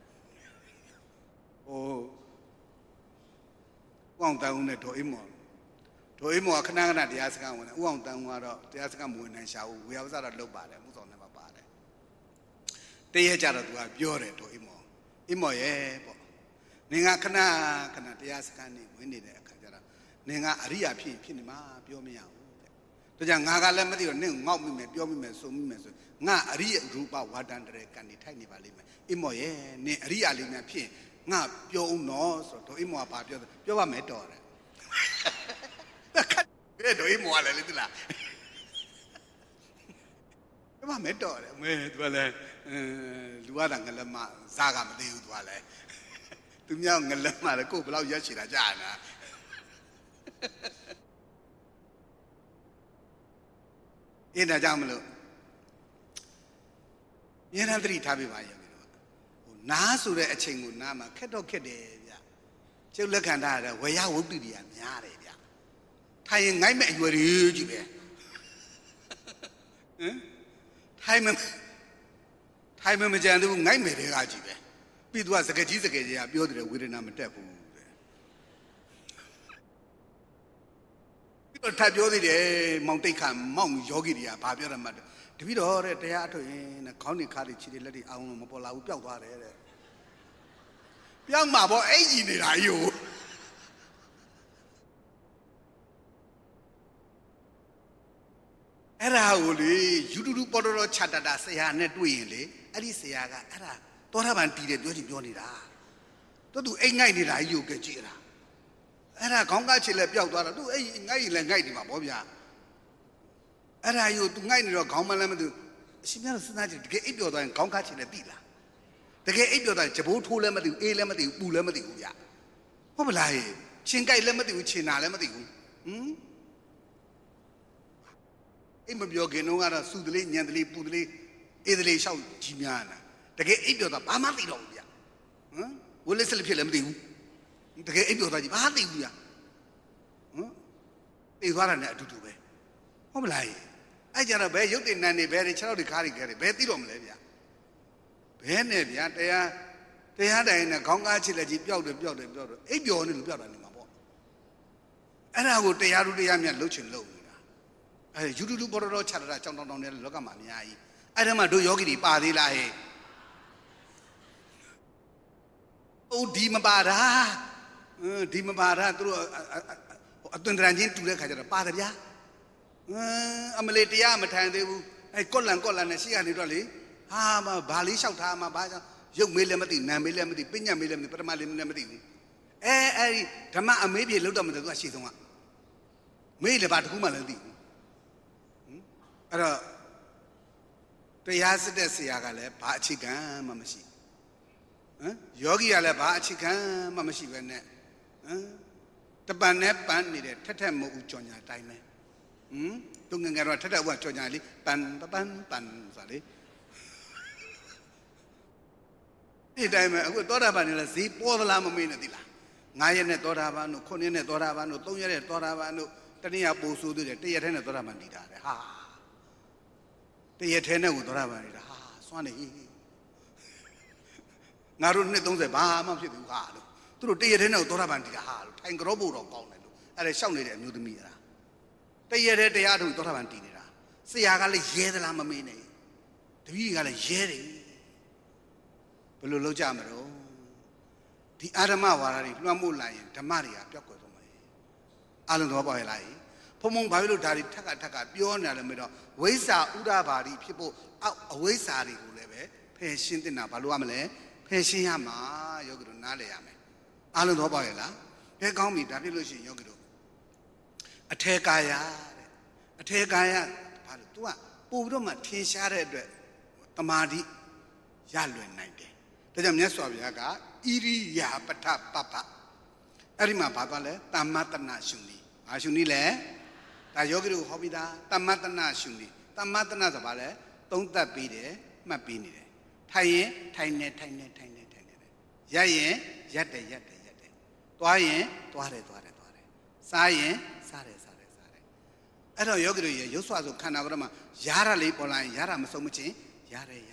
ဦးအောင်တန်းဦးနဲ့ဒေါ်အေးမော်ခဏတရားစခန်းဝင်တယ်ဦးအောင်တန်းဦးကတော့တရားစခန်းမဝင်နိုင်ရှာဘူးဝေယဝစတော့လုပ်ပါတယ်မှုဆောင်နေမှာပါတယ်တရက်ကြတော့သူကပြောတယ်ဒေါ်အေးမော်ရဲ့ပေါ့နင်ကခဏတရားစခန်းနေဝင်နေတဲ့အခါကျတော့နင်ကအရိယာဖြစ်နေမှာပြောမရဘူးဒါကြောင့်ငါကလည်းမသိတော့နင့်ငေါက်မိမယ်ပြောမိမယ်ဆိုမိမယ်ဆိုငါအရိယရူပဝါဒန္တရကနေထိုက်နေပါလိမ့်မယ်အိမောရဲ့နင်အရိယလေးများဖြစ်ငါပြောဦးနော်ဆိုတော့အိမောကဘာပြောပါမယ်တော်တယ်ခက်တယ်တို့အိမောလည်းလေသလားပြောပါမယ်တော်တယ်မဲသူကလည်းလူရတာငလမဇာကမသိဘူးသူကလည်းသူမြောက်ငလမလည်းကိုယ်ဘယ်လောက်ရက်ချီတာကြာနာဒါကြောင့်မလို့ဉာဏ်သတိထားပြပါရဲ့နားဆိုတဲ့အချိန်ကိုနားမှာခက်တော့ခက်တယ်ဗျကျုပ်လက်ခံထားရတဲ့ဝေယဝုတ္တိတွေကများတယ်ဗျထိုင်ရင်ငိုက်မဲ့အရွယ်ကြီးကြီးပဲထိုင်မကြံသေးဘူးငိုက်မဲ့တွေကကြီးပဲပြီးသူကစကကြီးကပြောတယ်ဝေဒနာမတက်ဘူးထပ်ပြောသေးတယ်မောင်တိတ်ခါမောင်ယောဂီတွေကဘာပြောရမှာတပည့်တော်တဲ့တရားအထုတ်ရင်ခေါင်းတွေခါတွေခြေတွေလက်တွေအောင်လို့မပေါ်လာဘူးပျောက်သွားတယ်တဲ့ပျောက်မှာပေါ့အဲ့ကြီးနေတာယူအဲ့ဒါကိုလေယူတူတူပေါ်တော်ချတတာဆရာနဲ့တွေ့ရင်လေအဲ့ဒီဆရာကအဲ့ဒါတောထပန်တီးတယ်ပြောနေတာသူအိမ်ငိုက်နေတာယူကကြည့်တာအဲ့ဒါခေါင်းကချစ်လဲပျောက်သွားတာသူအဲ့ငိုက်လဲငိုက်နေမှာဗောဗျာအဲ့ဒါယူသူငိုက်နေတော့ခေါင်းမလဲမသိဘူးအရှင်များတို့စဉ်းစားကြည့်တကယ်အိပ်ပျော်သွားရင်ခေါင်းကချစ်လဲသိလားတကယ်အိပ်ပျော်သွားရင်ဂျဘိုးထိုးလဲမသိဘူးအေးလဲမသိဘူးပူလဲမသိဘူးဗျာဟုတ်မလားချင်းကြိုက်လဲမသိဘူးချင်းနာလဲမသိဘူးအိမ်မပြောခင်တော့ကတော့စူတလေးညံတလေးပူတလေး Either shout Jimiana. The gay eight of the Bamati. Will listen to him. The gay eight of the Bamati. Is what I need to do. How will I just obey you in any very child carry Betty Romlevia. Benevia, they had in a conga chilla build, a build in the and I would tell you the Yamian Luchin low. You do Bororo Chara on the Logamania. I don't do yogi party like. Oh, Dimabara, Dimabara through a Tundranjin to the Kajara Padaria. Amaletia, Matan, I call and see a little. Ah, Bali shout, Baja, young Millamati, Namilamati, Pina Millam, Permalim Namati. Eh, Tama, maybe a little bit of the Shizoma. Made about Humaladi. The Yazid Yagale, Pachika, Mamasi. Yogi Ale Pachika, Mamasi, the Banep Ban needed Tatam Uchonia time. Tungara Tata was Chonali, Pan, sorry. I would thought about it, see, poor Lamamina Dilla. Nayan Doravano, Conin Doravano, Tonya Doravano, Tania Bosu, the Tiatena Doramandida. Ha! The Yatena would Doramandida. Ha! Swanee. Narun don't say Bahama, through Tiatena Doramandida, and Grobo of Paul, and I sounded a new Mira. The Yadu Doramandida. See, I got a Yedalamamine. The got a Yeri. Pululo Jamero, the Adama Warari, Namu Lion, Tamaria, Piaco, Alan Roboy Lai, Pomon Balu Dari Taka, beyond Alameda, Wesa Udabari, people out Wesari who live, patient in Abaluamele, Peshiama, Yogu Naleame, Alan Roboyla, they call me Davilushi Yogu. A Tekaya, Padua, Pudoma, Tinshare, Tamadi, Yalu 90. The Jamneswaga, Iri Yapata Papa. Arima Papale, Tamatana Shuni. Ashunile, Tayogu Hobida, Tamatana Shuni, Tamatana Zabale, don't that be there, Mapini. Taye, tiny. Yaye, yate. Toye, Tuare. Saye, Sare. I don't Yogi, Yuswazo Canagrama, Yara Lipola, Yara Masomuchi, Yare.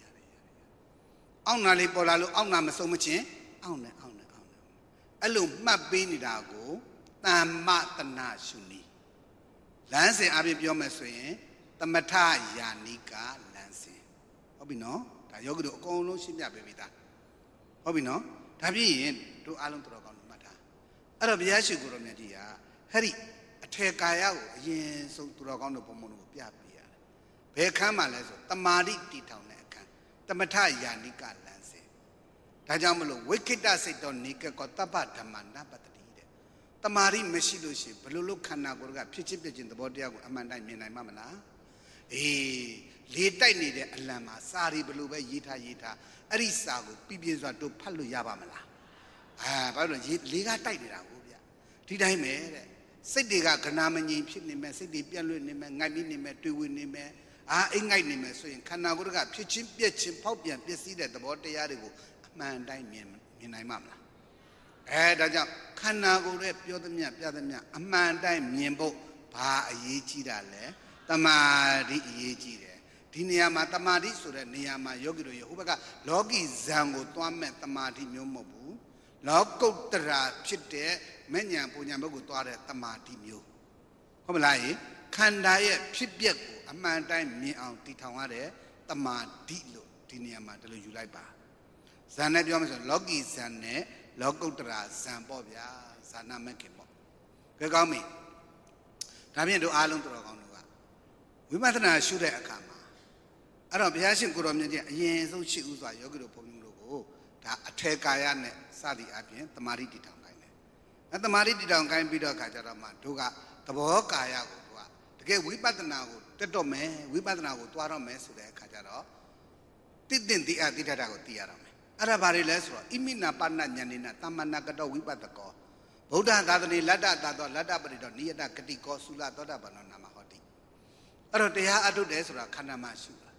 Aunali Polalo, Aunam so much, Auna. Alum, Mabini Dago, Tamatana Shuni. Lance Abibiomeswe, the Mata Yanika Lance. Hobino, Tayogo Kono Shinya Bebida. Hobino, Tabi to Alan Trogon Mata. Arabiashi Guru Media, Harry, a Tekaya, yen so Trogon Pomono Pia. Bekamales, Tamadi Titown. The Mataya Nika Lance. Tajamalo, wicked as it on Nika Kotaba Tamanda, but the Mari Meshilushi, Pelulu Kanagurga, Pitchy in the body of Amanda Mina Mamala. Late I needed a lama, Sari Beluba Yita, Arisago, Pibiza to Palu Yabamala. Ah, but Liga tied it out. Did I made it? Sidiga Kanamani, Pitnime, Sidi Pialunim, Naminime, Tuwinime. Ah, Ingainime, so in Kanagurga, Pitchim, Popian, Pissy at the body Yarigo, man died in my mamma. Daja, Kanagure, Piodamia, a man died Miembo, Pa Yechi Dale, Tamadi Yechi. Tinia Matamadi, so that Niama Yogi Yoga, Logi Zango, Tuame Tamati Myomobu, Logo Tera, Chite, Menya Punyamago, Tamati Myo. Homelai, Kandaya, Pipiaco. A man time me out Titaware, the man Tilo, Tinia Matalo Julaiba. Sana Jones, Logi Sane, Logotra, San Bobia, Sana Mekimo. Gagami. Coming to Alan Drogonova. We must not shoot a kama. I don't be asking Guromia, yes, so she was a Yogi Pomuro, a Tekayane, Sadi Apian, the Mariti Town. At the Mariti Town, kind Peter Kajarama, Tuga, the Bohokaya. Wipatana, the domain, Wipatana, Tuarame, Suda Kajaro. Didn't the Aditago Tiarame. Arabari Lesro, Imina Pana Yanina, Tamanagado Wipataco. Boda Gadani, Lada, Lada, but it don't need a Katiko, Sula, Doda, Banana Mahoti. Arotea Adu Desra, Kanamashula.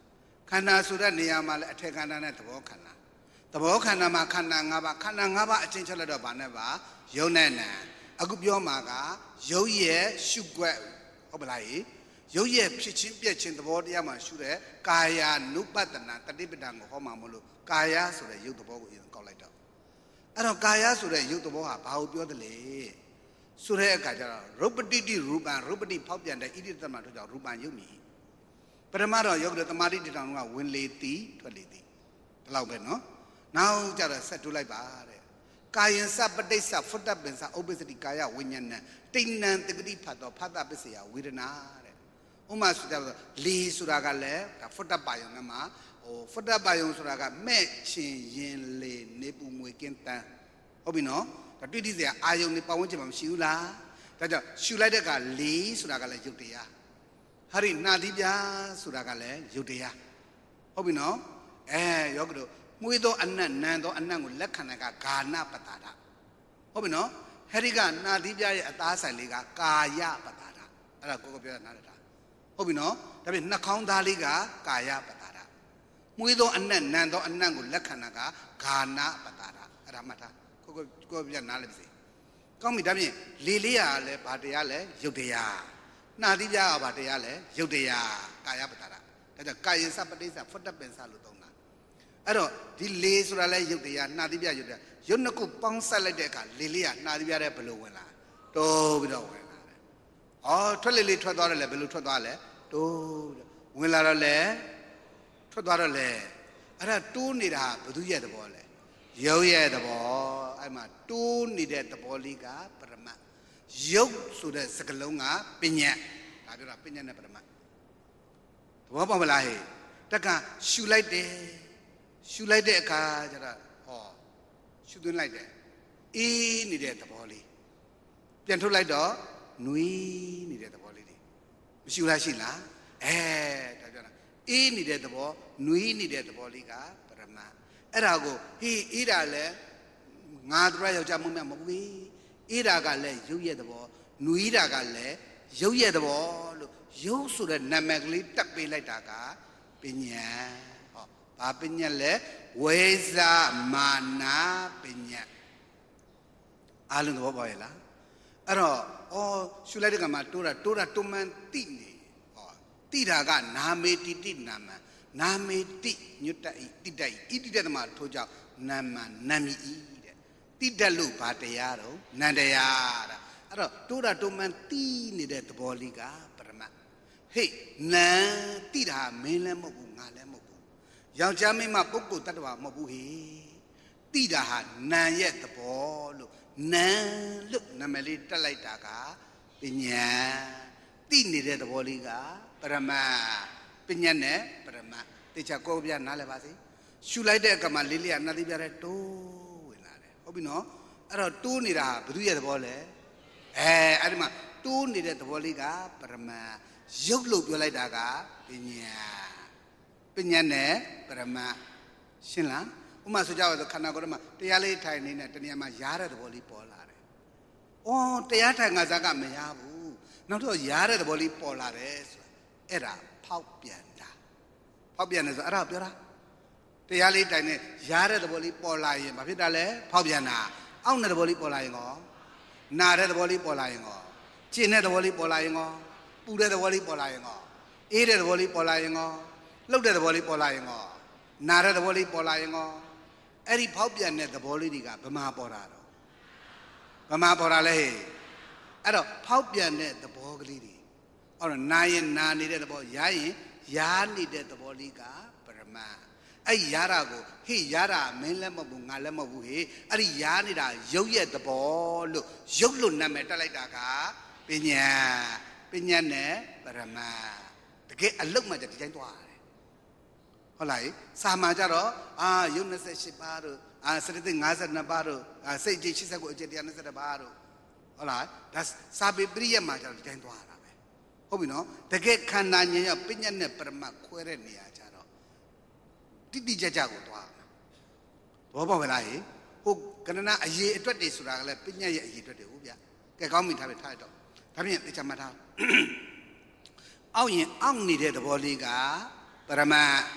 ခန္ဓာဆိုတဲ့နေရာမှာလည်းအထက်ခန္ဓာနဲ့သဘောခန္ဓာသဘောခန္ဓာမှာခန္ဓာ၅ပါးခန္ဓာ၅ပါးအချင်းချက်လိုက်တော့ဗာနဲ့ပါယုံနဲ့နာအခုပြောမှာကယုတ်ရဲ့ရှုွက်ဟုတ်ပလားယုတ်ရဲ့ဖြစ်ချင်းပြက်ချင်းသဘောတရားမှာရှုတဲ့ကာယ ानु ပတ္တနာတတိပဋ္ဌာန်ကိုဟောမှာမလို့ကာယဆိုတဲ့ယုတ်သဘောကိုအရင်ကောက်လိုက်တော့အဲ့တော့ကာယဆိုတဲ့ယုတ်သဘောဟာဘာကိုပြောတယ်လဲဆိုတဲ့အခါကျတော့ရုပ်ပတိတိရူပံရုပ်ပတိဖောက်ပြန်တဲ့ဣတိတ္တမတို့ကြောင့်ရူပံယုတ်မြည်ပထမတော့ယောဂတမာတိတထောင်ကဝင်လေသည်ထွက်လေသည်ဒီလောက်ပဲနော်နောက်ကျတော့ဆက်တူလိုက်ပါတဲ့ကာယံစပဋိစ္စဖုတ္တပင်္စဥပ္ပစ္စတိကာယဝိညာဏတိဏံတကတိဖတ်တော်ဖတ်တာပစ္စယဝေဒနာတဲ့ဥမာဆိုကြတော့လီဆိုတာကလည်းဒါဖုတ္တပါယုံနဲ့မှာဖုတ္တပါယုံဆိုတာကမဲ့ချင်းရင်လေနေပူမွေကင်းတန်းဟုတ်ပြီနော်ဒါတွေ့တိစရာအာယုံနေပတ်ဝန်းကျင်မှာမရှိဘူးလားဒါကြောင့်ရှူလိုက်တဲ့ကလီဆိုတာကလည်းယုတ်တရားဟာရိနာတိပြဆိုတာကလည်းယုတ်တရားဟုတ်ပြီနော်ယောဂတို့မွေးသောအနတ်နံသောအနတ်ကိုလက်ခံတဲ့ကဂါနပတာဒဟုတ်ပြီနော်ဟရိကနာတိပြရဲ့အသားဆိုင်လေးကကာယပတာဒအဲ့ဒါကိုပြောတာနားလည်တာဟုတ်ပြီနော်ဒါပြင်နှာခေါင်းသားလေးကကာယပတာဒမွေးသောအနတ်နံသောအနတ်ကိုလက်ခံတာကဂါနပတာဒအဲ့ဒါမှတ်ထားကိုပြနားလည်ပါစေကောင်းပြီဒါပြင်လေလေးရလည်းဗာတရားလဲယုတ်တရားနာတိပြကဗာတရားလဲယုတ်တရားကာယပတာဒဒါကြောင့်ကာယစပဋိစ္စဖုတ္တပင်္စလို့သုံးတာအဲ့တော့ဒီလေဆိုတာလဲယုတ်တရားနှာတိပြယုတ်တရားယုတ်နှစ်ခုပေါင်းဆက်လိုက်တဲ့အခါလေလေးကနှာတိပြတဲ့ဘယ်လိုဝင်လာတိုးပြီးတော့ဝင်လာတယ်။အော်ထွက်လေလေးထွက်သွားတယ်လေဘယ်လိုထွက်သွားလဲတိုးပြီးဝင်လာတော့လေထွက်သွားတော့လေအဲ့ဒါတိုးနေတာဘယ်သူရဲ့သဘောလဲယုတ်ရဲ့သဘောအဲ့မှာတိုးနေတဲ့သဘောလေးကပရမတ်ယုတ်ဆိုတဲ့စကားလုံးကပညာဒါပြောတာပညာနဲ့ပရမတ်သဘောပေါက်မလားဟဲ့တက္ကရှူလိုက်တယ်ရှူလိုက်တဲ့အခါကျတော့ရှူသွင်းလိုက်တယ်အေးနေတဲ့သဘောလေးပြန်ထုတ်လိုက်တော့နွေးနေတဲ့သဘောလေးတွေမရှူလားရှိလားဒါပြောတာအေးနေတဲ့သဘောနွေးနေတဲ့သဘောလေးကပရမတ်အဲ့ဒါကိုဟေးအေးတာလဲငါတို့ယောက်ျားမမဘူးအေးတာကလည်းရုပ်ရဲ့သဘောနွေးတာကလည်းရုပ်ရဲ့သဘောလို့ရုပ်ဆိုတဲ့နာမည်ကလေးတက်ပေးလိုက်တာကပညာဘာပညာလဲဝေဇမာနာပညာအားလုံးသဘောပေါက်ရဲ့လားအဲ့တော့ရှူလိုက်တဲ့ကမှာတိုးတာတွမှန်တိနေတိတာကနာမေတိတိနာမနာမေတိညွတ်တတိတဣတိတသမထိုးကြောင့်နာမနာမီဤတဲ့တိတလို့ဘာတရားတော့နန္တရားတဲ့အဲ့တော့တိုးမှန်တိနေတဲ့သဘောလေးကပရမတ်ဟေ့နံတိတာမင်းလည်းမဟုတ်ဘူးငါလည်းမဟုတ်ဘူးယောက်ျားမင်းမပုဂ္ဂိုလ်တ attva မဟုတ်ဘူးဟေ့တိတာဟာနံရဲ့သဘောလို့နံလို့နာမည်လေးတက်လိုက်တာကပညာတိနေတဲ့သဘောလေးကပရမတ်ပညာနဲ့ပရမတ်တေချာကိုပြနားလည်ပါစေရှူလိုက်တဲ့အခါမှာလေးလေးကနှာသီးပြတဲ့တိုးဝင်လာတယ်ဟုတ်ပြီနော်အဲ့တော့တိုးနေတာဘယ်သူရဲ့သဘောလဲအဲ့ဒီမှာတိုးနေတဲ့သဘောလေးကပရမတ်ရုပ်လို့ပြောလိုက်တာကပညာနဲ့ပရမတ်ရှင်းလားဥမာဆိုကြပါစို့ခန္ဓာကိုယ်မှာတရားလေးထိုင်နေတဲ့တဏှာမှာရားတဲ့သဘောလေးပေါ်လာတယ်တရားထိုင်ငါစားကမရဘူးနောက်တော့ရားတဲ့သဘောလေးပေါ်လာတယ်ဆိုတာအဲ့ဒါဖောက်ပြန်တာဖောက်ပြန်တယ်ဆိုအဲ့ဒါပြောတာတရားလေးတိုင်နေရားတဲ့သဘောလေးပေါ်လာရင်ဘာဖြစ်တာလဲဖောက်ပြန်တာအောင့်တဲ့သဘောလေးပေါ်လာရင်ကောနာတဲ့သဘောလေးပေါ်လာရင်ကောကျင်တဲ့သဘောလေးပေါ်လာရင်ကောပူတဲ့သဘောလေးပေါ်လာရင်ကောအေးတဲ့သဘောလေးပေါ်လာရင်ကောလှုပ်တဲ့သဘောလေးပေါ်လာရင်ကောနာတဲ့သဘောလေးပေါ်လာရင်ကောအဲ့ဒီဖောက်ပြန်တဲ့သဘောလေးတွေကဗမာပေါ်တာတော့ဗမာပေါ်တာလဲအဲ့တော့ဖောက်ပြန်တဲ့သဘောကလေးတွေအဲ့တော့နာရင်နာနေတဲ့သဘောရားရင်ရားနေတဲ့သဘောလေးကပရမတ်အဲ့ရတာကိုဟေ့ရတာမင်းလည်းမဟုတ်ဘူးငါလည်းမဟုတ်ဘူးဟေ့အဲ့ဒီရားနေတာရုပ်ရဲ့သဘောလို့ရုပ်လို့နာမည်တက်လိုက်တာကပညာနဲ့ပရမတ်တကယ်အလုတ်မှじゃဒီတိုင်းသွားတယ်ဟုတ်လားစာမှာကြတော့ရုပ်28ပါးတို့စရတိ52ပါးတို့စိတ်ကြည်89အကျင့်120ပါးတို့ဟုတ်လားဒါစာပေပရိယတ်မှာကြတော့ဒီတိုင်းသွားတာပဲဟုတ်ပြီနော်တကယ်ခန္ဓာဉာဏ်ရောက်ပညာနဲ့ပရမတ်ခွဲတဲ့နေရာကြတော့တိတိကျကျကိုသွားမှာဘောပေါက်ပဲလားဟိုကဏ္ဍအရေးအတွက်တွေဆိုတာကလည်းပညာရဲ့အရေးအတွက်တွေဟုတ်ဗျကဲကောင်းပြီထားတော့ဒါဖြင့်သိချမှတ်ထားအောက်ရင်အောက်နေတဲ့သဘောလေးကပရမတ်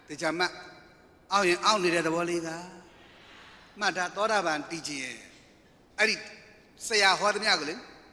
တကြမအောက်ရင်အောက်နေတဲ့သဘောလေးကမှတ်တာသောတာပန်တည်ခြင်းအဲ့ဒီဆရာဟောသမျှကိုလေ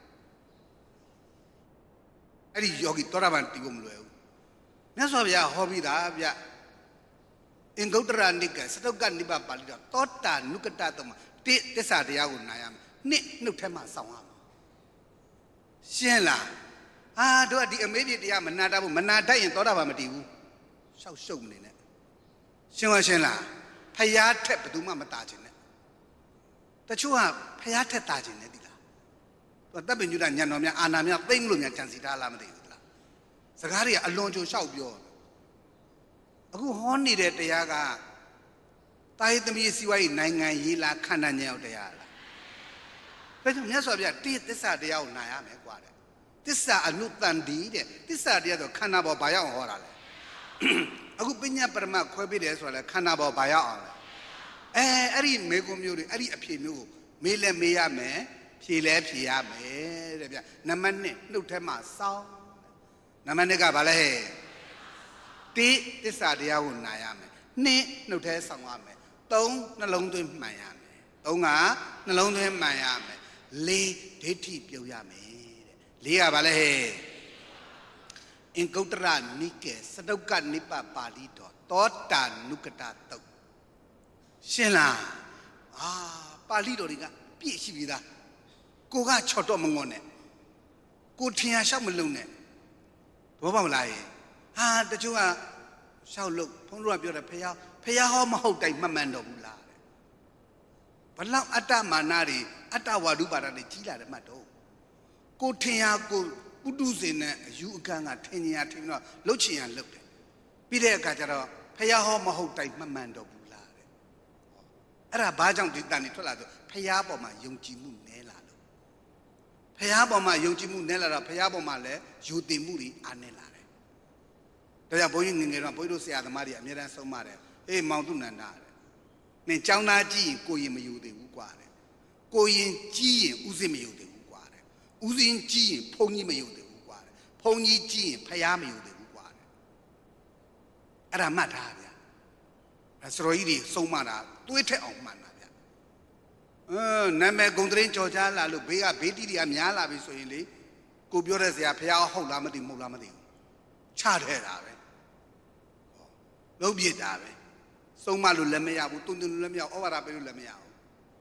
အဲ့ဒီယောဂီသောတာပန်တည်ဖို့မလွယ်ဘူးမြတ်စွာဘုရားဟောပြီးသားဗျအင်္ဂုတ္တရနိကစတုကနိဗ္ဗာန်ပါဠိတော်သောတာနုကတသမတိသစ္စာတရားကိုနာရမယ်နှစ်နှုတ်ထဲမှာစောင့်ရမှာရှင်းလားတို့ကဒီအမေးပြတရားမနာတတ်ဘူးမနာတတ်ရင်သောတာပန်မတည်ဘူးရှောက်ရှုပ်မနေနဲ့ရှင်းလားဖျားထက်ဘယ်သူမှမတာခြင်းနဲ့တချို့ကဖျားထက်တာခြင်းနဲ့ဒီလားသူတပ်ပင်ညုတညံတော်များအာနာများသိမ့်လို့များကြံစီထားလားမသိဘူးလားစကားတွေကအလွန်ကြိုရှောက်ပြောအခုဟောနေတဲ့တရားကတာယသမီးစီဝါရေးနိုင်ငံရေးလားခန္ဓာဉာဏ်ရောက်တရားလားဒါကြောင့်မြတ်စွာဘုရားတိသစ္စာတရားကိုနာရမယ်ကွာတဲ့သစ္စာအနုတန်ဒီတဲ့သစ္စာတရားဆိုခန္ဓာပေါ်ဘာရောက်ဟောတာလဲအခုပညာပရမခွဲပေးတယ်ဆိုတာလဲခန္ဓာပေါ်ဘာရောက်အောင်လဲအဲ့ဒီမေကွန်မျိုးတွေအဲ့ဒီအဖြေမျိုးကိုမေးလဲမေးရမယ်ဖြေလဲဖြေရမယ်တဲ့ဗျနံပါတ်1နှုတ်ထဲမှာစောင်းနံပါတ်2ကဘာလဲတိသစ္စာတရားကိုနာရမယ်2နှုတ်ထဲဆောင်ရမယ်3နှလုံးသွင်းမှန်ရမယ်3ကနှလုံးသွင်းမှန်ရမယ်4ဒိဋ္ဌိပြုတ်ရမယ်တဲ့4ကဘာလဲအင်္ဂုတ္တရနိကေစတုကနိဗ္ဗာန်ပါဠိတော်သောတာနုကတတုတ်ရှင်းလားပါဠိတော်တွေကပြည့်ရှိပြီသားကိုကချော်တော့မငုံနဲ့ကိုထင်ရလျှောက်မလုံနဲ့ဘောပါမလားတချို့ကရှောက်လို့ဘုန်းတော်ကပြောတယ်ဖះဟောမဟုတ်တိုင်းမှတ်မှန်တော်ဘူးလားတဲ့ဘလောက်အတ္တမာနတွေအတ္တဝါဒုပါဒတွေကြီးလာတယ်မှတ်တော့ကိုထင်ရကိုပုတုဇဉ်နဲ့အယူအကန့်ကထင်ရတော့လှုပ်ချင်ရလှုပ်တယ်ပြီးတဲ့အခါကျတော့ဖះဟောမဟုတ်တိုင်းမှတ်မှန်တော်ဘူးလားတဲ့အဲ့ဒါဘာကြောင့်ဒီတန်နေထွက်လာဆိုဖះပေါ်မှာယုံကြည်မှုနည်းလာလို့ဖះပေါ်မှာယုံကြည်မှုနည်းလာတော့ဖះပေါ်မှာလည်းယူတင်မှုတွေအားနည်းလာတယ်ဒါကြောင့်ဘုန်းကြီးငယ်တော့ဘုန်းကြီးတို့ဆရာသမားတွေအများအားဆုံးမတယ်မောင်သူနန္ဒတဲ့နင်ကျောင်းသားကြည့်ရင်ကိုရင်မယူသေးဘူးကွာတဲ့ကိုရင်ကြီးရင်ဥစဉ်မယူသေးဘူးကွာတဲ့ဥစဉ်ကြီးရင်ဘုန်းကြီးမယူသေးဘူးကွာတဲ့ဘုန်းကြီးကြီးရင်ဖះမယူသေးဘူးကွာတဲ့အဲ့ဒါမှတ်ထားဗျာစရောကြီးတွေဆုံးမတာတွေးထက်အောင်မှန်တာဗျာနာမည်ဂုံတရင်ကြော်ကြားလာလို့ဘေးကဘေးတီတွေကများလာပြီဆိုရင်လေကိုပြောတဲ့ဆရာဖះဟုတ်လားမသိမဟုတ်လားမသိဘူးချထဲတာပဲလုံးပြစ်တာပဲဆုံးမလို့လည်းမရဘူးတွန်းတွန်းလို့လည်းမရဘူးဩဝါဒပေးလို့လည်းမရဘူး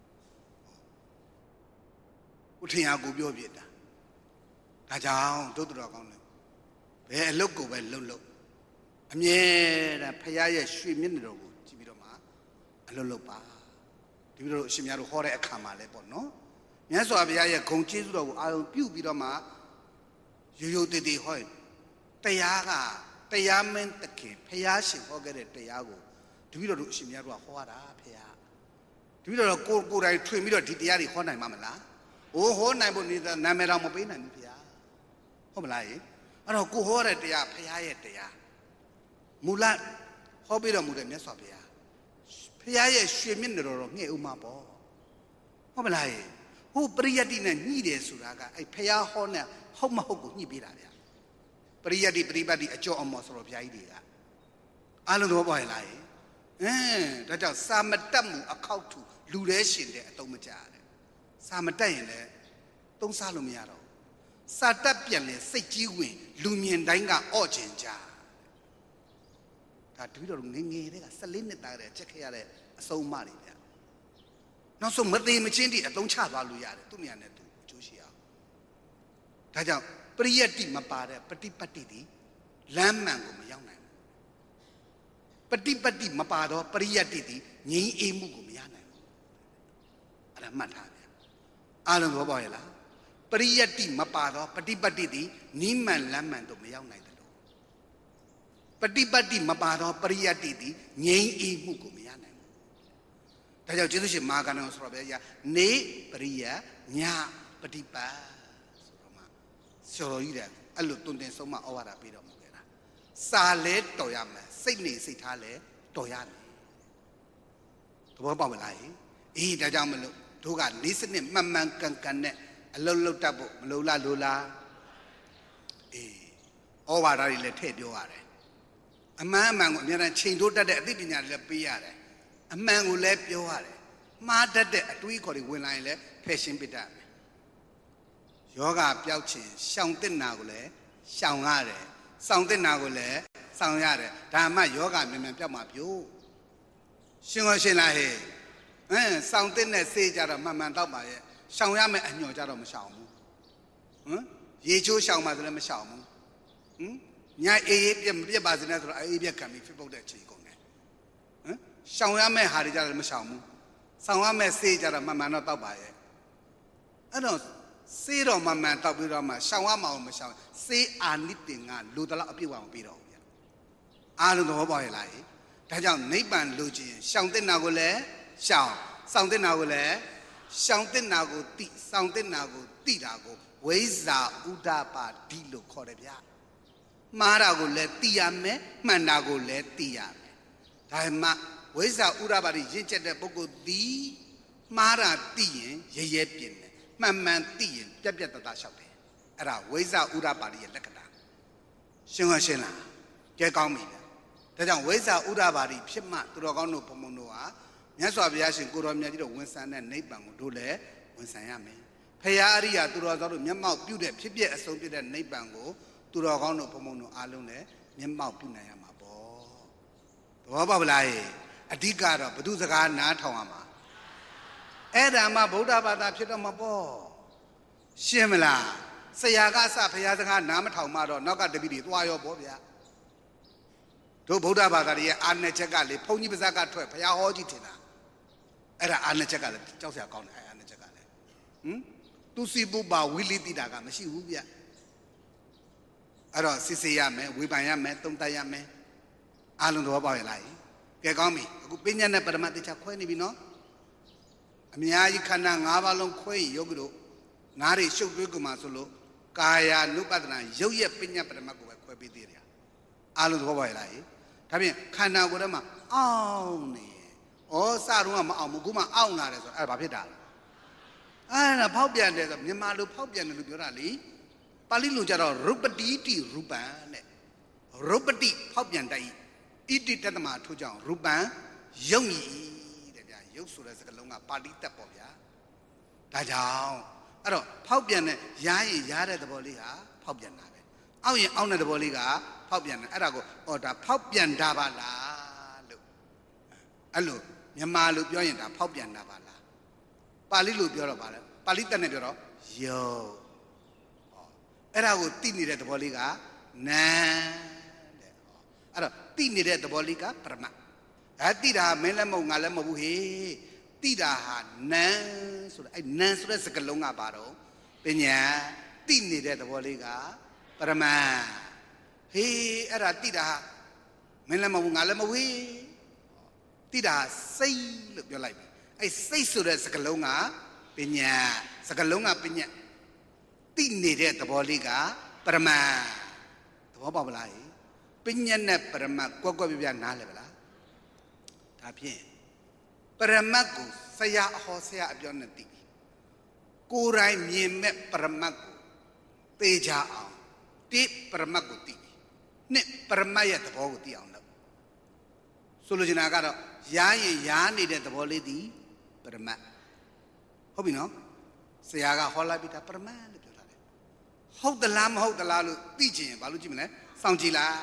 ကိုထင်ရကိုပြောပြစ်တာဒါကြောင့်တို့တော်ကောင်းတယ်ဘယ်အလုပ်ကိုပဲလှုပ်အမြဲတမ်းဖះရဲ့ရွှေမျက်နှာတော်ကိုကြည့်ပြီးတော့မှအလုပ်ပါဒီလိုအရှင်များတို့ဟောတဲ့အခါမှာလဲပေါ့နော်မြတ်စွာဘုရားရဲ့ဂုဏ်ကျေးဇူးတော်ကိုအာရုံပြုပြီးတော့မှရိုးရိုးတည်တည်ဟောတရားကတရားမင်းတခင်ဖះရှင်ဟောခဲ့တဲ့တရားကိုတပည့်တော်တို့အရှင်များတို့ကဟောတာဖះတပည့်တော်ကိုယ်တိုင်ထွင်ပြီးတော့ဒီတရားတွေဟောနိုင်မှာမလားဟောနိုင်ဖို့နေတာနာမည်တော်မပေးနိုင်ဘူးဖះဟုတ်မလားအဲ့တော့ကိုဟောတဲ့တရားဖះရဲ့တရားမူလဟောပြီးတော်မူတဲ့မြတ်စွာဘုရားဖះရဲ့ရွှေမျက်နှာတော်ငှဲ့ဥမှာပေါ့ဟုတ်မလားဟိုပရိယတ္တိနဲ့ညှိတယ်ဆိုတာကအဲ့ဖះဟောနဲ့ဟုတ်မဟုတ်ကိုညှိပေးတာဗျာပရိယတ္တိပရိပတ်တိအကျော်အမော်ဆိုတော့ဘုရားကြီးတွေကအားလုံးသဘောပေါက်ရလားဒါကြောင့်စာမတတ်မှုအခောက်ထူလူတဲရှင်တဲ့အတုံးမကြတယ်စာမတတ်ရင်လည်းသုံးစားလို့မရတော့စာတတ်ပြန်လဲစိတ်ကြီးဝင်လူမြင်တိုင်းကအော့ကျင်ကြဒါတပည့်တော်ငယ်ငယ်တွေက14နှစ်သားတဲ့ချက်ခဲ့ရတဲ့အဆုံးအမတွေဗျနောက်ဆုံးမသေးမချင်းတိအသုံးချသွားလို့ရတယ်သူ့နေရာနဲ့သူအကျိုးရှိအောင်ဒါကြောင့်ပရိယတ္တိမပါတဲ့ပฏิပတ်တိဒီလမ်းမှန်ကိုမရောက်နိုင်ဘူးပฏิပတ်တိမပါတော့ပရိယတ္တိဒီငြိမ်းအေးမှုကိုမရနိုင်ဘူးအဲ့ဒါမှတ်ထားဗျအားလုံးသဘောပေါက်ရဲ့လားပရိယတ္တိမပါတော့ပฏิပတ်တိဒီနိမန်လမ်းမှန်တို့မရောက်နိုင်တယ်လို့ပฏิပတ်တိမပါတော့ပရိယတ္တိဒီငြိမ်းအေးမှုကိုမရနိုင်ဘူးဒါကြောင့်ကျေးဇူးရှင်မဟာကဏ္ဍဆိုတော့ဗျာနေပရိယညပฏิပတ်ကျော်ကြီးတယ်အဲ့လိုတွင်တင်ဆုံးမဩဝါဒပေးတော်မူခဲ့တာစာလဲတော်ရမယ်စိတ်နေစိတ်ထားလဲတော်ရမယ်သဘောပေါက်မလားဒါကြောင့်မလို့တို့ကနေစနစ်မှန်မှန်ကန်ကန်နဲ့အလုံးလုံးတတ်ဖို့မလိုလားလိုလားဩဝါဒတွေလည်းထည့်ပြောရတယ်အမှန်အမှန်ကိုအများနဲ့ချိန်ထိုးတတ်တဲ့အသိပညာတွေလည်းပေးရတယ်အမှန်ကိုလည်းပြောရတယ်မှားတတ်တဲ့အတွေးခေါ်တွေဝင်လာရင်လည်းဖယ်ရှင်းပစ်တတ်မယ်ယောဂပျောက်ခြင်းရှောင်တဲ့နာကိုလည်းရှောင်ရတယ်စောင့်တဲ့နာကိုလည်းစောင့်ရတယ်ဒါမှယောဂမြန်မြန်ပျောက်မှာပြို့ရှင်းရှင်းလားဟဲ့စောင့်တဲ့နဲ့စေးကြတော့မှန်မှန်တော့ပါရဲ့ရှောင်ရမယ်အညော်ကြတော့မရှောင်ဘူးရေချိုးရှောင်မှဆိုလည်းမရှောင်ဘူးညအေးအေးပြက်မပြက်ပါစေနဲ့ဆိုတော့အေးပြက်ခံပြီးဖြစ်ပုတ်တဲ့ချိန်ကုန်တယ်ရှောင်ရမယ်ဟာတွေကြတော့မရှောင်ဘူးဆောင်ရမယ်စေးကြတော့မှန်မှန်တော့တောက်ပါရဲ့အဲ့တော့စေးတော့မှန်မှန်တောက်ပြီးတော့မှရှောင်ရမအောင်မရှောင်စေးအာနိတင်ကလူတလောက်အပြည့်အောင်ပြီးတော့ဗျာအားလုံးသဘောပေါက်ရဲ့လားဒါကြောင့်နိဗ္ဗာန်လိုချင်ရှောင်တဲ့နာကိုလည်းရှောင်ဆောင်တဲ့နာကိုလည်းရှောင်တဲ့နာကိုတိဆောင်တဲ့နာကိုတိတာကိုဝိဇ္ဇာဥဒ္ဒပါတိလို့ခေါ်တယ်ဗျာမှားတာကိုလည်းသိရမယ်မှန်တာကိုလည်းသိရမယ်ဒါမှဝိဇ္ဇာဥဒ္ဒပါတိရင့်ကျက်တဲ့ပုဂ္ဂိုလ်သည်မှားတာသိရင်ရဲရဲပြင်းတယ်မှန်မှန်သိရင်ပြက်ပြက်တသားလျှောက်တယ်အဲ့ဒါဝိဇ္ဇာဥဒ္ဒပါတိရဲ့လက္ခဏာရှင်းလားကြဲကောင်းပြီဒါကြောင့်ဝိဇ္ဇာဥဒ္ဒပါတိဖြစ်မှသူတော်ကောင်းတို့ဘုံဘုံတို့ဟာမြတ်စွာဘုရားရှင်ကိုတော်မြတ်ကြီးတို့ဝန်ဆန်တဲ့နိဗ္ဗာန်ကိုတို့လည်းဝန်ဆန်ရမယ်ဖရာအရိယာသူတော်ကောင်းတို့မျက်မှောက်ပြုတဲ့ဖြစ်ပျက်အဆုံးဖြစ်တဲ့နိဗ္ဗာန်ကိုသူတော်ကောင်းတို့ဘုံဘုံတို့အားလုံးလည်းမျက်မှောက်ပြုနိုင်ရမှာပေါ့သဘောပေါက်လားအဓိကတော့ဘုသူစကားနားထောင်ရမှာအဲ့ဒါမှဗုဒ္ဓဘာသာဖြစ်တော့မှာပေါ့ရှင်းမလားဆရာကစဖရာစကားနားမထောင်မှတော့နောက်ကတပည့်တွေသွားရောပေါ့ဗျာတို့ဗုဒ္ဓဘာသာရဲ့အာဏာချက်ကလေဘုန်းကြီးပါဇက်ကထွက်ဘုရားဟောကြည့်ထင်တာအဲ့ဒါအာဏာချက်ကလည်းကြောက်စရာကောင်းတယ်အာဏာချက်ကလည်းသူစီပူပါဝိလိတိတာကမရှိဘူးဗျအဲ့တော့စစ်ဆေးရမယ်ဝေဖန်ရမယ်သုံးသပ်ရမယ်အားလုံးသဘောပေါက်ရလားကဲကောင်းပြီအခုပညာနဲ့ပရမတ်တရားခွဲနေပြီနော်အများကြီးခန္ဓာ၅ပါးလုံးခွဲရင်ယောဂီတို့နားတွေရှုပ်သွေးကုန်မှာဆိုလို့ကာယ ानु ပဒနာရုပ်ရဲ့ပညာပရမတ်ကိုပဲခွဲပြီးသေးတယ်အားလုံးသဘောပေါက်ရလားဒါဖြင့်ခန္ဓာကိုယ်ထဲမှာအောင်းနေဩစတော့မအောင်ဘူးခုမှအောင်းလာတယ်ဆိုတော့အဲ့ဒါဘာဖြစ်တာလဲအဲ့ဒါဖောက်ပြန်တယ်ဆိုမြန်မာလိုဖောက်ပြန်တယ်လို့ပြောတာလေပါဠိလိုကြတော့ရုပ္ပတိတိရူပံတဲ့ရုပ္ပတိဖောက်ပြန်တိုက်ဣတိတတမထို့ကြောင့်ရူပံယုံဤတဲ့ဗျာယုတ်ဆိုတဲ့စကားလုံးကပါဠိတက်ပေါ့ဗျာဒါကြောင့်အဲ့တော့ဖောက်ပြန်တဲ့ရားရင်ရားတဲ့သဘောလေးဟာဖောက်ပြန်တာပဲအောက်ရင်အောက်တဲ့သဘောလေးကဖောက်ပြန်တယ်အဲ့ဒါကိုဒါဖောက်ပြန်တာပါလားလို့အဲ့လိုမြန်မာလိုပြောရင်ဒါဖောက်ပြန်တာပါလားပါဠိလိုပြောတော့ပါလဲပါဠိတက်နဲ့ပြောတော့ယုတ်အဲ့ဒါကိုသိနေတဲ့သဘောလေးကနာတဲ့အဲ့တော့သိနေတဲ့သဘောလေးကပရမတ်သိတာမင်းလည်းမဟုတ်ငါလည်းမဟုတ်ဘူးဟေးသိတာဟာနာဆိုတဲ့အဲ့နာဆိုတဲ့စကားလုံးကပါတော့ပညာသိနေတဲ့သဘောလေးကပရမတ်ဟေးအဲ့ဒါသိတာမင်းလည်းမဟုတ်ငါလည်းမဟုတ်ဟေးသိတာစိတ်လို့ပြောလိုက်ပြီအဲ့စိတ်ဆိုတဲ့စကားလုံးကပညာစကားလုံးကပညာသိနေတဲ့သဘောလေးကပရမတ်သဘောပေါက်ပလားပညာနဲ့ပရမတ်ကွက်ကွက်ပြပြနားလဲပလားဒါဖြင့်ပရမတ်ကိုဆရာအဟောဆရာအပြောနဲ့သိပြီကိုယ်တိုင်မြင်မဲ့ပရမတ်ကိုသိကြအောင်တိပရမတ်ကိုသိပြီနှစ်ပရမတ်ရဲ့သဘောကိုသိအောင်လုပ်ဆိုလိုချင်တာကတော့ရားရင်ရားနေတဲ့သဘောလေးဒီပရမတ်ဟုတ်ပြီနော်ဆရာကဟောလိုက်ပြီဒါပရမတ်လို့ပြောတာလေဟုတ်သလားမဟုတ်သလားလို့သိချင်ရင်ဘာလို့ကြည့်မလဲစောင့်ကြည့်လိုက်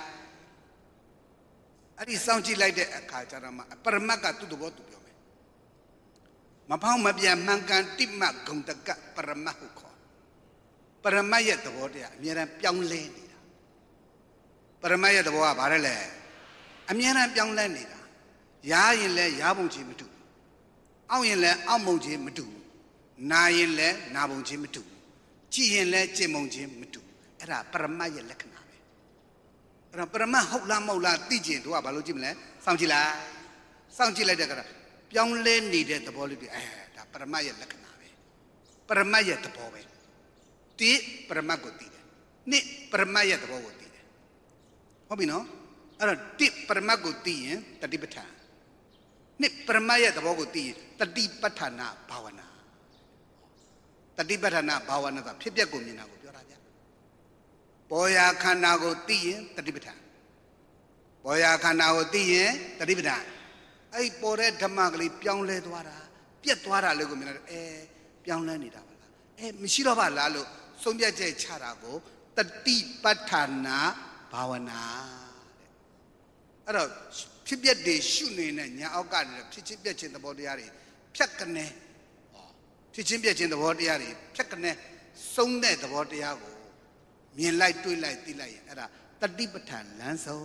အဲ့ဒီစောင့်ကြည့်လိုက်တဲ့အခါကျတော့မှပရမတ်ကသူ့သဘောသူပြောမယ်မဖောက်မပြန်မှန်ကန်တိမဂုံတကပရမတ်ဟုခေါ်ပရမတ်ရဲ့သဘောတရားအများအားပြောင်းလဲနေတာပရမတ်ရဲ့သဘောကဘာလဲအများအားပြောင်းလဲနေတာရားရင်လည်းရားပုံချင်းမတူအောက်ရင်လည်းအောက်ပုံချင်းမတူနာရင်လည်းနာပုံချင်းမတူကြည်ရင်လည်းကြင်ပုံချင်းမတူအဲ့ဒါပရမတ်ရဲ့လက္ခဏာပဲအဲ့တော့ပရမတ်ဟုတ်လားမဟုတ်လားသိကျင်တို့ကဘာလို့ကြည့်မလဲစောင့်ကြည့်လိုက်စောင့်ကြည့်လိုက်တဲ့အခါပြောင်းလဲနေတဲ့သဘောလေးတွေဒါပရမတ်ရဲ့လက္ခဏာပဲပရမတ်ရဲ့သဘောပဲတိပရမတ်ကိုသိတယ်နှစ်ပရမတ်ရဲ့သဘောကိုသိတယ်ဟုတ်ပြီနော်အဲ့တော့တိပရမတ်ကိုသိရင်တတိပဋ္ဌာန်နှစ်ပရမတ်ရဲ့သဘောကိုသိရင်တတိပဋ္ဌာနာဘာဝနာတတိပဋ္ဌာနာဘာဝနာကဖြစ်ပျက်ကိုမြင်တာကိုပြောတာဗျပေါ်ရာခန္ဓာကိုသိရင်တတိပဋ္ဌာန်ပေါ်ရာခန္ဓာကိုသိရင်တတိပဋ္ဌာန်အဲ့ပေါ်တဲ့ဓမ္မကလေးပြောင်းလဲသွားတာပြက်သွားတာလို့ကိုမြင်လိုက်ပြောင်းလဲနေတာပါလားမရှိတော့ပါလားလို့ဆုံးဖြတ်ချက်ချတာကိုတတိပဋ္ဌာနာဘာဝနာတဲ့အဲ့တော့ဖြစ်ပျက်တွေရှုနေတဲ့ညာအောက်ကနေဖြစ်ချင်းပြက်ချင်းသဘောတရားတွေဖြတ်ကနေဖြစ်ချင်းပြက်ချင်းသဘောတရားတွေဖြတ်ကနေဆုံးတဲ့သဘောတရားကိုမြင်လိုက်တွေ့လိုက်သိလိုက်ရင်အဲ့ဒါတတိပဋ္ဌာန်လမ်းဆုံး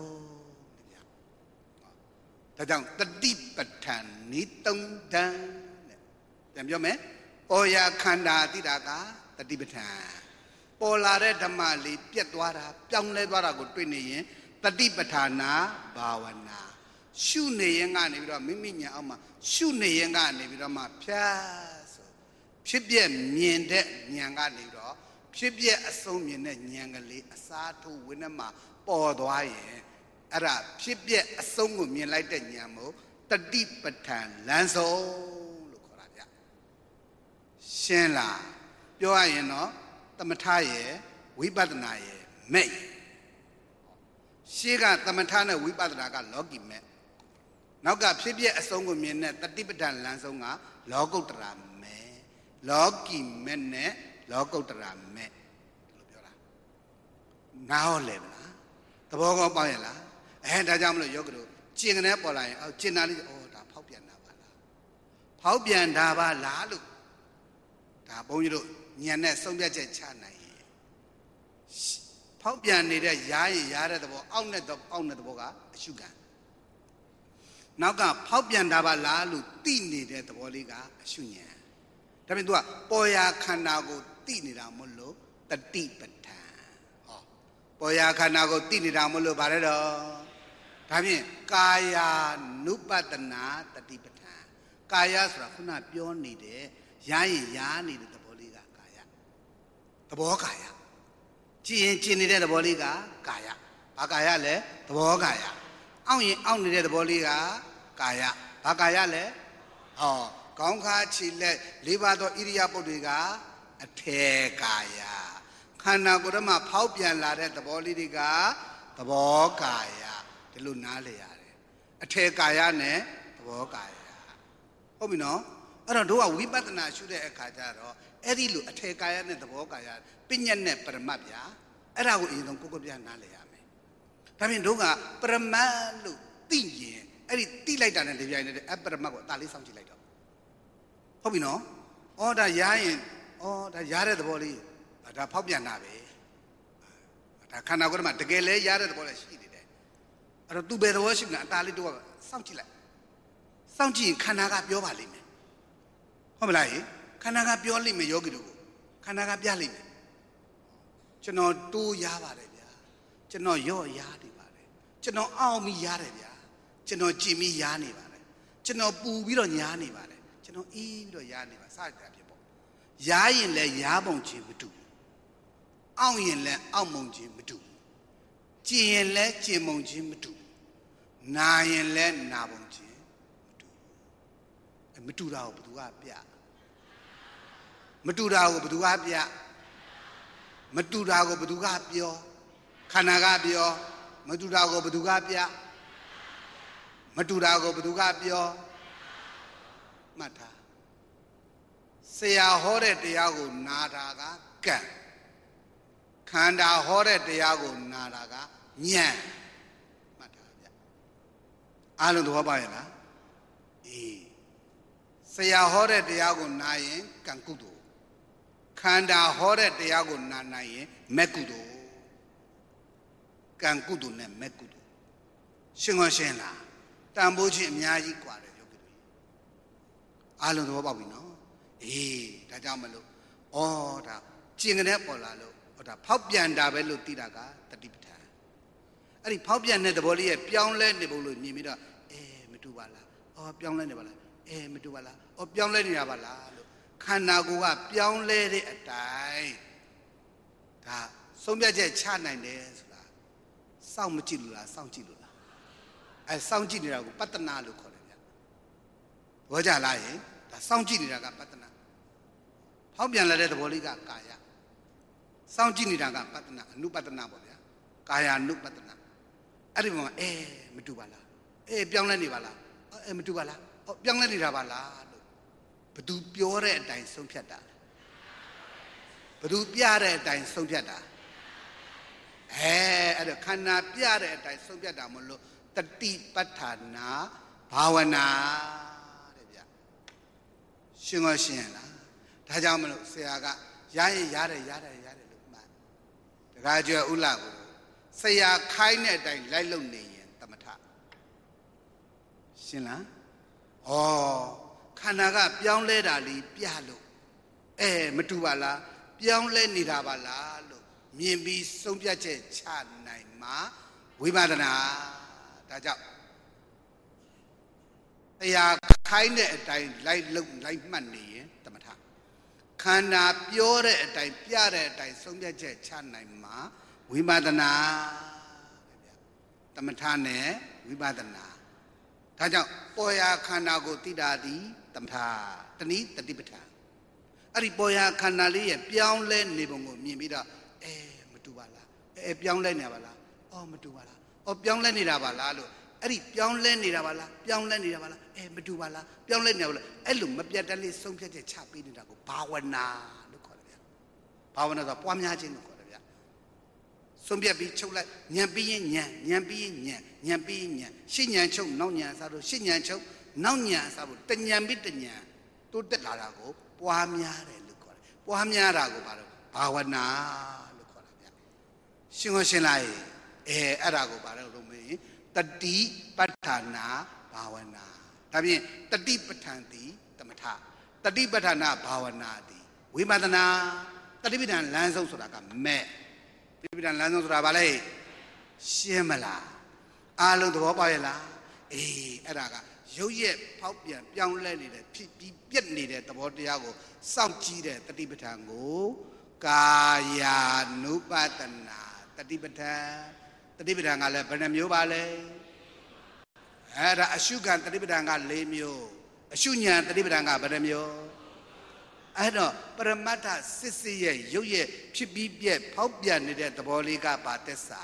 တဲ့ဗျာဒါကြောင့်တတိပဋ္ဌာန်ဤသုံးတန်တဲ့ပြန်ပြောမယ်ပေါ်ရာခန္ဓာသိတာကတတိပဋ္ဌာန်ပေါ်လာတဲ့ဓမ္မလေးပြက်သွားတာပြောင်းလဲသွားတာကိုတွေ့နေရင်တတိပဋ္ဌာနာဘာဝနာရှုနေရင်ကနေပြီးတော့မိမိညာအောက်မှာရှုနေရင်ကနေပြီးတော့မှဖြတ်ဆိုဖြစ်ပြက်မြင်တဲ့ဉာဏ်ကနေတော့ဖြစ်ပြက်အဆုံးမြင်တဲ့ဉာဏ်ကလေးအစားထိုးဝိနည်းမှာပေါ်သွားရင်အဲ့ဒါဖြစ်ပြက်အဆုံးကိုမြင်လိုက်တဲ့ဉာဏ်မို့တတိပဋ္ဌာန်လမ်းဆုံးလို့ခေါ်တာဗျရှင်းလားပြောရရင်တော့သမထရဲ့ဝိပဿနာရဲ့မဲ့ရှေးကသမထနဲ့ဝိပဿနာကလောကီမဲ့နောက်ကဖြစ်ပြအဆုံးကိုမြင်တဲ့တတိပဋ္ဌာန်လမ်းဆုံးကလောကုတ္တရာမဲ့လောကီမဲ့နဲ့လောကုတ္တရာမဲ့လို့ပြောတာနားဟောလဲမလားသဘောကောပေါက်ရဲ့လားဒါကြောင့်မလို့ယောဂတို့ကျင်ကနေပေါ်လာရင်ကျင်တာလေးဒါဖောက်ပြန်တာပါလားဖောက်ပြန်တာပါလားလို့ဒါဘုန်းကြီးတို့ဉာဏ်နဲ့ဆုံးဖြတ်ချက်ချနိုင်ရင်ဖောက်ပြန်နေတဲ့ရားရင်ရားတဲ့သဘောအောက်နဲ့သဘောကအရှုခံနောက်ကဖောက်ပြန်တာပါလားလို့သိနေတဲ့သဘောလေးကအရှုဉာဏ်ဒါပေမဲ့ तू ကပေါ်ရာခန္ဓာကိုသိနေတာမဟုတ်လို့တတိပဋ္ဌာန်ပေါ်ရာခန္ဓာကိုသိနေတာမဟုတ်လို့ဗါလဲတော့ဒါဖြင့်ကာယ ानु ပတနာတတိပဋ္ဌာန်ကာယဆိုတာခုနပြောနေတဲ့ရားရင်ရားနေတဲ့သဘောလေးကကာယသဘောကာယကြည်ရင်ကြည်နေတဲ့သဘောလေးကကာယဘာကာယလဲသဘောကာယအောင့်ရင်အောင့်နေတဲ့သဘောလေးကကာယဘာကာယလဲခေါင်းခါခြေလက်လေးပါးသောဣရိယာပုတ်တွေကအထေကာယခန္ဓာကိုယ်မှာဖောက်ပြန်လာတဲ့သဘောလေးတွေကသဘောကာယဒီလိုနားလည်ရတယ်အထေကာယနဲ့သဘောကာယဟုတ်ပြီနော်အဲ့တော့တို့ကဝိပဿနာရှုတဲ့အခါကျတော့အဲ့ဒီလိုအထေကာယနဲ့သဘောကာယပညာနဲ့ပရမတ်ဗျာအဲ့ဒါကိုအရင်ဆုံးကိုပြနားလည်ရမယ်ဒါဖြင့်တို့ကပရမတ်လို့သိရင်အဲ့ဒီသိလိုက်တာနဲ့ဒီပြိုင်နဲ့အပရမတ်ကိုအသာလေးစောင့်ကြည့်လိုက်တော့ဟုတ်ပြီနော်ဒါရားရင်ဒါရားတဲ့သဘောလေးဒါဖောက်ပြန်တာပဲဒါခန္ဓာကိုယ်မှာတကယ်လဲရားတဲ့သဘောလည်းရှိနေတယ်အဲ့တော့သူဘယ်သဘောရှိလဲအသာလေးတို့ကစောင့်ကြည့်လိုက်စောင့်ကြည့်ရင်ခန္ဓာကပြောပါလိမ့်မယ်ဟုတ်မလားခန္ဓာကပြောလိမ့်မယ်ယောဂီတို့ကိုခန္ဓာကပြလိမ့်မယ်ကျွန်တော်တိုးရားပါတယ်ဗျာကျွန်တော်ရော့ရားနေပါတယ်ကျွန်တော်အောင်ပြီးရားတယ်ဗျာကျွန်တော်ကြည်ပြီးရားနေပါတယ်ကျွန်တော်ပူပြီးတော့ညားနေပါတယ်ကျွန်တော်အေးပြီးတော့ရားနေပါစတာဖြစ်ပေါ့ရားရင်လည်းရားပုံချင်းမတူအောင်ရင်လည်းအောက်မုံချင်းမတူကြည်ရင်လည်းကြည်မုံချင်းမတူနာရင်လည်းနာပုံချင်းမတူတာကိုဘသူကပြမတူတာကိုဘသူကပြမတူတာကိုဘသူကပြောခန္ဓာကပြောမတူတာကိုဘသူကပြမတူတာကိုဘသူကပြောမှတ်ထားဆရာဟောတဲ့တရားကိုနာတာကကံခန္ဓာဟောတဲ့တရားကိုနာတာကဉာဏ်မှတ်ထားဗျအားလုံးသဘောပေါက်ရဲ့လားဆရာဟောတဲ့တရားကိုနာရင်ကံကုသိုလ်ခန္ဓာဟောတဲ့တရားကိုနာနိုင်ရင်မဲ့ကုသိုလ်ကံကုသိုလ်နဲ့မဲ့ကုသိုလ်ရှင်းရှင်းလားတန်ဖိုးချင်းအများကြီးกว่าတယ်ယောဂီတို့အားလုံးသဘောပေါက်ပြီနော်ဒါကြောင့်မလို့ဒါကျင်ကနေပေါ်လာလို့ဒါဖောက်ပြန်တာပဲလို့သိတာကတတိပဋ္ဌာန်အဲ့ဒီဖောက်ပြန်တဲ့သဘောလေးရဲ့ပြောင်းလဲနေပုံလို့မြင်ပြီးတော့မတူပါလားပြောင်းလဲနေပါလားမတူပါလားပြောင်းလဲနေတာပါလားလို့ခန္ဓာကိုယ်ကပြောင်းလဲတဲ့အတိုင်းဒါဆုံးဖြတ်ချက်ချနိုင်တယ်ဆိုတာစောင့်မကြည့်လို့လားစောင့်ကြည့်လို့လားစောင့်ကြည့်နေတာကိုပတ္တနာလို့ခေါ်တယ်ဗျဘောကြလားဒါစောင့်ကြည့်နေတာကပတ္တနာဖောက်ပြန်လာတဲ့သဘောလေးကကာယစောင့်ကြည့်နေတာကပတ္တနာအနုပတ္တနာပေါ့ဗျာကာယ ानु ပတ္တနာအဲ့ဒီမှာမတူပါလားပြောင်းလဲနေပါလားမတူပါလားပြောင်းလဲနေတာပါလားလို့ဘသူပြောတဲ့အတိုင်းဆုံးဖြတ်တာဘသူပြတဲ့အတိုင်းဆုံးဖြတ်တာအဲ့တော့ခန္ဓာပြတဲ့အတိုင်းဆုံးဖြတ်တာမလို့တတိပဋ္ဌာနာဘာဝနာတဲ့ဗျရှင်ရောရှင်းလားဒါကြောင့်မလို့ဆရာကရရင်ရတယ်လို့မှတ်တခါကျော်ဥလာကိုဆရာခိုင်းတဲ့အတိုင်းလိုက်လုပ်နေရင်သမထရှင်းလားခန္ဓာကပြောင်းလဲတာလေးပြလို့မတူပါလားပြောင်းလဲနေတာပါလားလို့မြင်ပြီးဆုံးဖြတ်ချက်ချနိုင်မှာဝိပဿနာဒါကြောင့်တရားခိုင်းတဲ့အတိုင်းလိုက်မှတ်နေရင်သမထခန္ဓာပြောတဲ့အတိုင်းပြတဲ့အတိုင်းဆုံးဖြတ်ချက်ချနိုင်မှာဝိပဿနာသမထနဲ့ဝိပဿနာဒါကြောင့်ပေါ်ရာခန္ဓာကိုသိတာသည်သမထတနည်းတတိပဋ္ဌာန်အဲ့ဒီပေါ်ရာခန္ဓာလေးရဲ့ပြောင်းလဲနေပုံကိုမြင်ပြီးတော့မတူပါလားပြောင်းလဲနေပါလားမတူပါလားပြောင်းလဲနေတာပါလားလို့အဲ့ဒီပြောင်းလဲနေတာပါလားပြောင်းလဲနေတာပါလားမတူပါလားပြောင်းလဲနေတာပါလားအဲ့လိုမပြတ်တမ်းလေးဆုံးဖြတ်ချက်ချပေးနေတာကိုဘာဝနာလို့ခေါ်တယ်ဗျဘာဝနာဆိုပွားများခြင်းလို့ခေါ်တယ်ဗျဆုံးဖြတ်ပြီးချုပ်လိုက်ဉာဏ်ပြီးရင်ဉာဏ်ပြီးရင်ဉာဏ်ပြီးရင်ဉာဏ်ရှင်းဉာဏ်ချုပ်နောက်ဉာဏ်စားလို့ရှင်းဉာဏ်ချုပ်နောက်ဉာဏ်စားဖို့တဉာဏ်ပြီးတဉာဏ်တိုးတက်လာတာကိုပွားများတယ်လို့ခေါ်တယ်ပွားများတာကိုဘာဝနာလို့ခေါ်တာဗျရှင်းရှင်းလိုက်အဲ့ဒါကိုဘာလို့မေးတတိပဋ္ဌာနာဘာဝနာဒါဖြင့်တတိပဋ္ဌာန်တိသမထတတိပဋ္ဌာနာဘာဝနာတိဝိပဿနာတတိပဋ္ဌာန်လမ်းဆုံးဆိုတာကမဲ့တတိပဋ္ဌာန်လမ်းဆုံးဆိုတာဘာလဲရှင်းမလားအားလုံးသဘောပေါက်ရဲ့လားအဲ့ဒါကရုပ်ရက်ဖောက်ပြန်ပြောင်းလဲနေတဲ့ဖြစ်ပြီးပြက်နေတဲ့သဘောတရားကိုစောင့်ကြည့်တဲ့တတိပဋ္ဌာန်ကိုကာယ ानु ပတနာတတိပဋ္ဌာန်တတိပဋ္ဌာန်ကလည်းဘယ်နှမျိုးပါလဲအဲ့ဒါအရှုခံတတိပဋ္ဌာန်က၄မျိုးအရှုဉဏ်တတိပဋ္ဌာန်ကဘယ်နှမျိုးအဲ့တော့ပရမတ္ထစစ်စစ်ရဲ့ရုပ်ရဲ့ဖြစ်ပြီးပြက်ဖောက်ပြန်နေတဲ့သဘောလေးကပါသက်စာ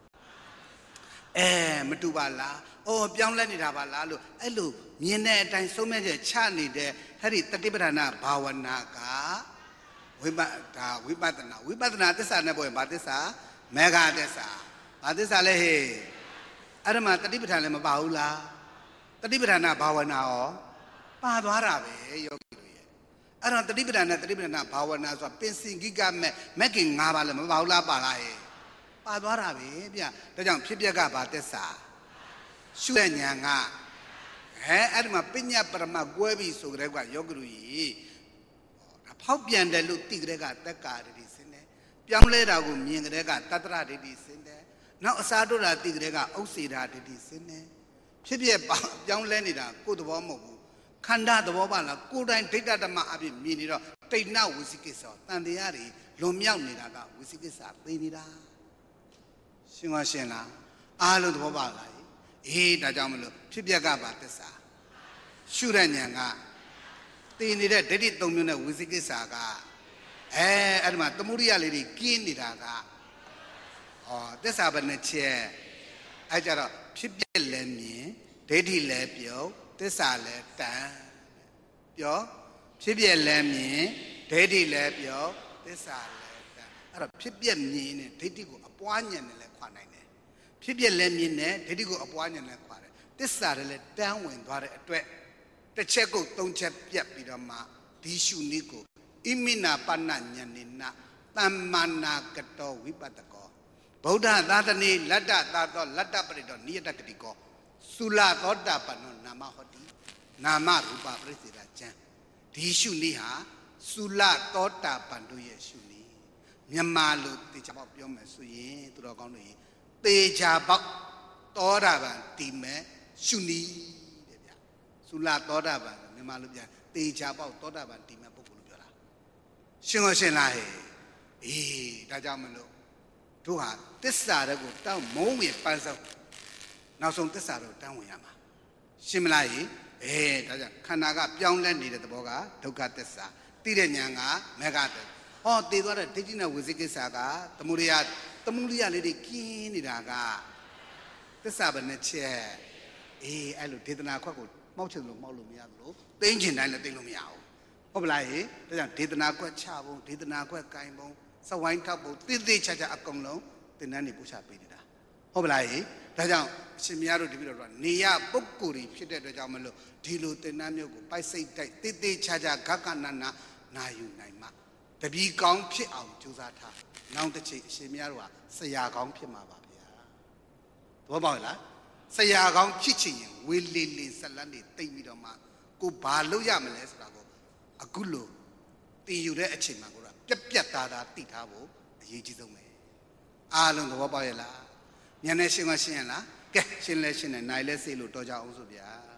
မတူပါလားပြောင်းလဲနေတာပါလားလို့အဲ့လိုမြင်တဲ့အတိုင်းဆုံးဖြတ်ချက်ချနေတဲ့ဟဲ့ဒီတတိပဋ္ဌာန်ဘာဝနာကဝိပဿနာသစ္စာနဲ့ပြောရင်ဘာသစ္စာမေဃသစ္စာဘာသစ္စာလဲဟဲ့အဲ့ဒါမှတတိပဋ္ဌာန်လည်းမပါဘူးလားတတိပဋ္ဌာန်ဘာဝနာရောပါသွားတာပဲယောဂီတို့ရဲ့အဲ့တော့တတိပဋ္ဌာန်နဲ့တတိပဋ္ဌာန်ဘာဝနာဆိုတာပင်စင်ဂိကမက်ကင်၅ပါးလည်းမပါဘူးလားပါလားဟဲ့ပါသွားတာပဲဗျဒါကြောင့်ဖြစ်ပျက်ကဘာသစ္စာရှုတဲ့ဉာဏ်ကအဲ့ဒီမှာပညာပရမကွဲပြီဆိုကြတဲ့ကယောဂီတို့ကြီးဖောက်ပြန်တယ်လို့သိကြတဲ့ကတက္ကာတိစင်တယ်ပြောင်းလဲတာကိုမြင်ကြတဲ့ကတတ္တရဒိဋ္ဌိစင်တယ်နောက်အစာတို့တာသိကြတဲ့ကဥစ္စေတာဒိဋ္ဌိစင်တယ်ဖြစ်ပြပြောင်းလဲနေတာကိုယ်သဘောမဟုတ်ဘူးခန္ဓာသဘောပါလားကိုယ်တိုင်ဒိဋ္ဌဓမ္မအဖြစ်မြင်နေတော့တိဏ္ဏဝိသိကိစ္စတန်တရားတွေလွန်မြောက်နေတာကဝိသိကိစ္စသိနေတာရှင်းရှင်းလားအားလုံးသဘောပါလားဒါကြောင့်မလို့ဖြစ်ပျက်ကပါသစ္စာရှုတဲ့ဉာဏ်ကသိနေတဲ့ဒိဋ္ဌိ၃မျိုးနဲ့ဝိသိကိစ္စကအဲ့ဒီမှာသမုဒိယလေးတွေကင်းနေတာကသစ္စာဘယ်နှချက်အဲ့ကြတော့ဖြစ်ပျက်လည်းမြင်ဒိဋ္ဌိလည်းပြုတ်သစ္စာလည်းတန်ပြောဖြစ်ပျက်လည်းမြင်ဒိဋ္ဌိလည်းပြုတ်သစ္စာလည်းတန်အဲ့တော့ဖြစ်ပျက်မြင်နေဒိဋ္ဌိကိုအပွားဉာဏ်နဲ့လည်းခွာနိုင်တယ်ဖြစ်ပျက်လည်းမြင်နေဒိဋ္ဌိကိုအပွားဉာဏ်နဲ့ခွာတယ်သစ္စာလည်းတန်းဝင်သွားတဲ့အတွက်တစ်ချက်ကို၃ချက်ပြတ်ပြီးတော့မှဒီရှုနည်းကိုဣမိနာပဏ္ဏဉာဏိနသမ္မာနာကတောဝိပတ္တကောဗုဒ္ဓသာသနေလတ္တသာသောလတ္တပရိတောနိယတကတိကောသုလသောတာပန္နောနာမဟောတိနာမရူပပရိစေတာကျမ်းဒီရှုနည်းဟာသုလသောတာပန်တို့ရဲ့ရှုနည်းမြန်မာလိုတေချာပေါက်ပြောမယ်ဆိုရင်သူတော်ကောင်းတွေတေချာပေါက်သောတာပန်ဒီမဲ့ရှုနည်းတဲ့ဗျသုလသောတာပန်မြန်မာလိုပြန်တေချာပေါက်သောတာပန်ဒီမဲ့ပုဂ္ဂိုလ်လို့ပြောတာရှင်းရှင်းလားဟဲ့ဒါကြောင့်မလို့တို့ဟာသစ္စာတွေကိုတောင်းမုံဝင်ပန်းစောက်နောက်ဆုံးသစ္စာတော့တန်းဝင်ရမှာရှင်းမလားဒါကြောင့်ခန္ဓာကပြောင်းလဲနေတဲ့သဘောကဒုက္ခသစ္စာသိတဲ့ဉာဏ်ကမေဃသစ္စာသိသွားတဲ့ဒိဋ္ဌိနဲ့ဝိသိကိစ္စကသမုဒိယလေးတွေကင်းနေတာကသစ္စာဘယ်နှချက်အဲ့လိုဒေသနာခွက်ကိုမှောက်ချင်လို့မှောက်လို့မရဘူးလို့သိမ့်ချင်တိုင်းလည်းသိမ့်လို့မရဘူးဟုတ်ပလားဟေ့ဒါကြောင့်ဒေသနာခွက်ချဖို့ဒေသနာခွက်ကင်ဖို့စဝိုင်းထောက်ဖို့တိတိကျကျအကုန်လုံးသင်တန်းတွေပို့ချပေးနေတာဟုတ်ပလားဟေ့ဒါကြောင့်အရှင်မြတ်တို့တပည့်တော်တို့နေရပုဂ္ဂိုလ်တွေဖြစ်တဲ့အတွက်ကြောင့်မလို့ဒီလိုသင်တန်းမျိုးကိုပိုက်စိတ်တိုက်တိတိကျကျဂကနနာနာယူနိုင်မှတပည့်ကောင်းဖြစ်အောင်ကြိုးစားထားနောက်တစ်ချိန်အရှင်မြတ်တို့ကဆရာကောင်းဖြစ်မှာပါဗျာသဘောပေါက်လားဆရာကောင်းဖြစ်ချင်ရင်ဝေလေလေဇလန်းတွေတိတ်ပြီးတော့မှကိုဘာလုပ်ရမလဲဆိုတာကိုအခုလို့တည်ယူတဲ့အချိန်မှာကိုကပြက်သားသားသိထားဖို့အရေးကြီးဆုံးပဲအားလုံးသဘောပေါက်ရဲ့လားဉာဏ်နဲ့ရှင်းမရှင်းရလားကဲရှင်းလဲရှင်းတယ်နိုင်လဲစေလို့တော်ကြအောင်ဆိုဗျာ